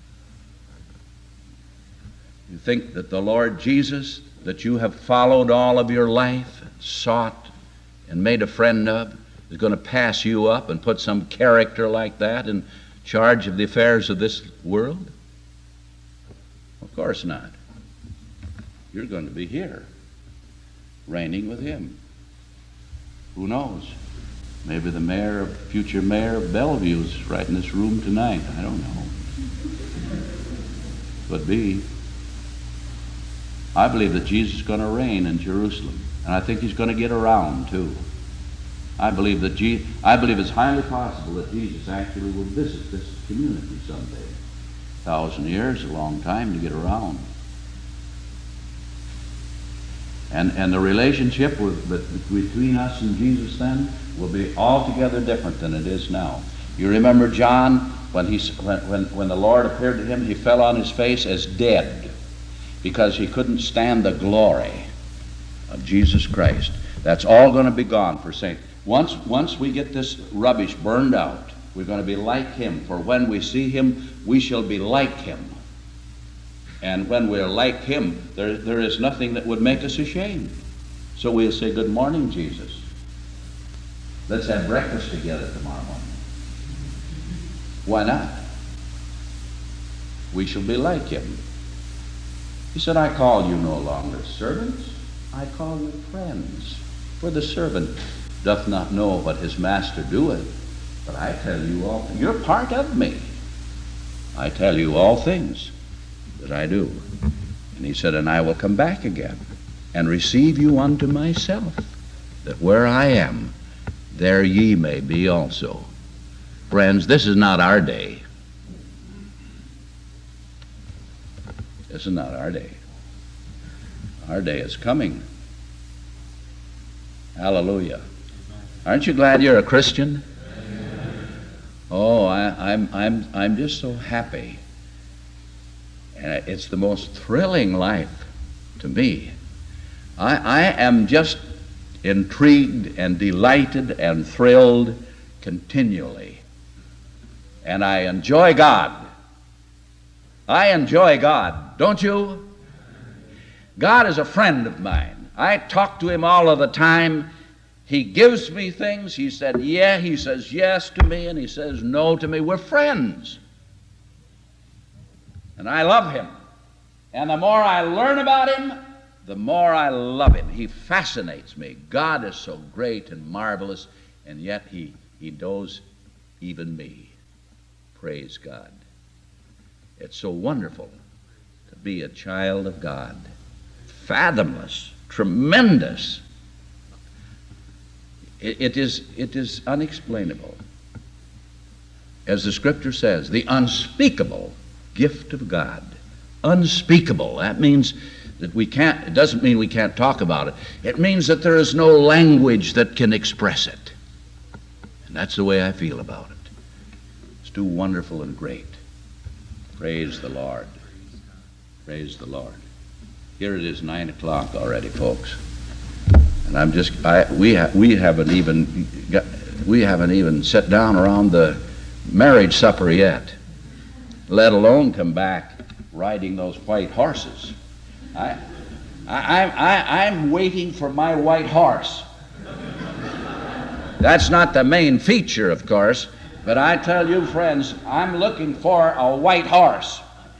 [SPEAKER 1] You think that the Lord Jesus, that you have followed all of your life, sought, and made a friend of, is going to pass you up and put some character like that in charge of the affairs of this world? Of course not. You're going to be here, reigning with Him. Who knows? Maybe the future mayor of Bellevue is right in this room tonight. I don't know. Could be. I believe that Jesus is going to reign in Jerusalem, and I think He's going to get around too. I believe it's highly possible that Jesus actually will visit this community someday. 1,000 years, a long time to get around. And the relationship between us and Jesus then will be altogether different than it is now. You remember John, when the Lord appeared to him, he fell on his face as dead because he couldn't stand the glory of Jesus Christ. That's all going to be gone for saints. Once we get this rubbish burned out, we're going to be like Him. For when we see Him, we shall be like Him. And when we're like Him, there is nothing that would make us ashamed. So we'll say, "Good morning, Jesus. Let's have breakfast together tomorrow morning." Why not? We shall be like Him. He said, I call you no longer servants, I call you friends. For the servant doth not know what his master doeth, but I tell you all, you're part of me. I tell you all things that I do. And he said, and I will come back again and receive you unto myself, that where I am, there ye may be also. Friends, this is not our day. This is not our day. Our day is coming. Hallelujah. Aren't you glad you're a Christian? Oh, I'm just so happy. And it's the most thrilling life to me. I am just intrigued and delighted and thrilled continually. And I enjoy God. I enjoy God, don't you? God is a friend of mine. I talk to him all of the time. He gives me things. He said, yeah. He says yes to me, and he says no to me. We're friends. And I love him. And the more I learn about him, the more I love him. He fascinates me. God is so great and marvelous, and yet he knows even me. Praise God. It's so wonderful to be a child of God. Fathomless, tremendous. It is unexplainable. As the scripture says, the unspeakable gift of God. Unspeakable. That means that we can't, it doesn't mean we can't talk about it. It means that there is no language that can express it. And that's the way I feel about it. It's too wonderful and great. Praise the Lord. Praise the Lord. Here it is, 9 o'clock already, folks. And I'm just, we haven't even sat down around the marriage supper yet, let alone come back riding those white horses. I'm waiting for my white horse. That's not the main feature, of course, but I tell you, friends, I'm looking for a white horse.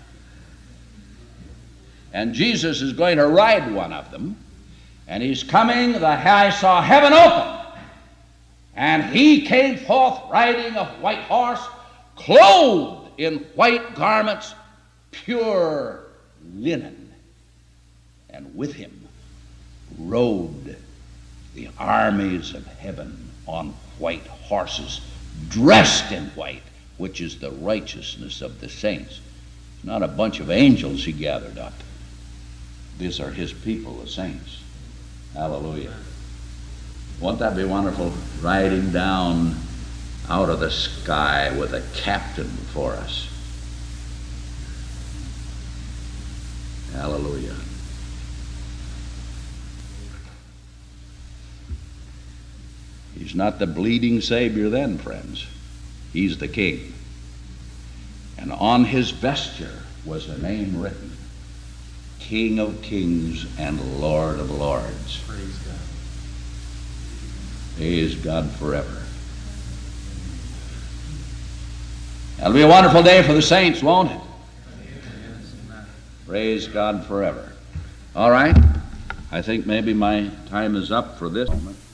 [SPEAKER 1] And Jesus is going to ride one of them, and he's coming. I saw heaven open, and he came forth riding a white horse, clothed in white garments, pure linen. And with him rode the armies of heaven on white horses, dressed in white, which is the righteousness of the saints. It's not a bunch of angels he gathered up. These are his people, the saints. Hallelujah. Won't that be wonderful? Riding down out of the sky with a captain before us. Hallelujah. He's not the bleeding Savior then, friends. He's the King. And on his vesture was a name written, King of Kings and Lord of Lords.
[SPEAKER 2] Praise God.
[SPEAKER 1] Praise God forever. That'll be a wonderful day for the saints, won't it? Praise God forever. All right. I think maybe my time is up for this moment.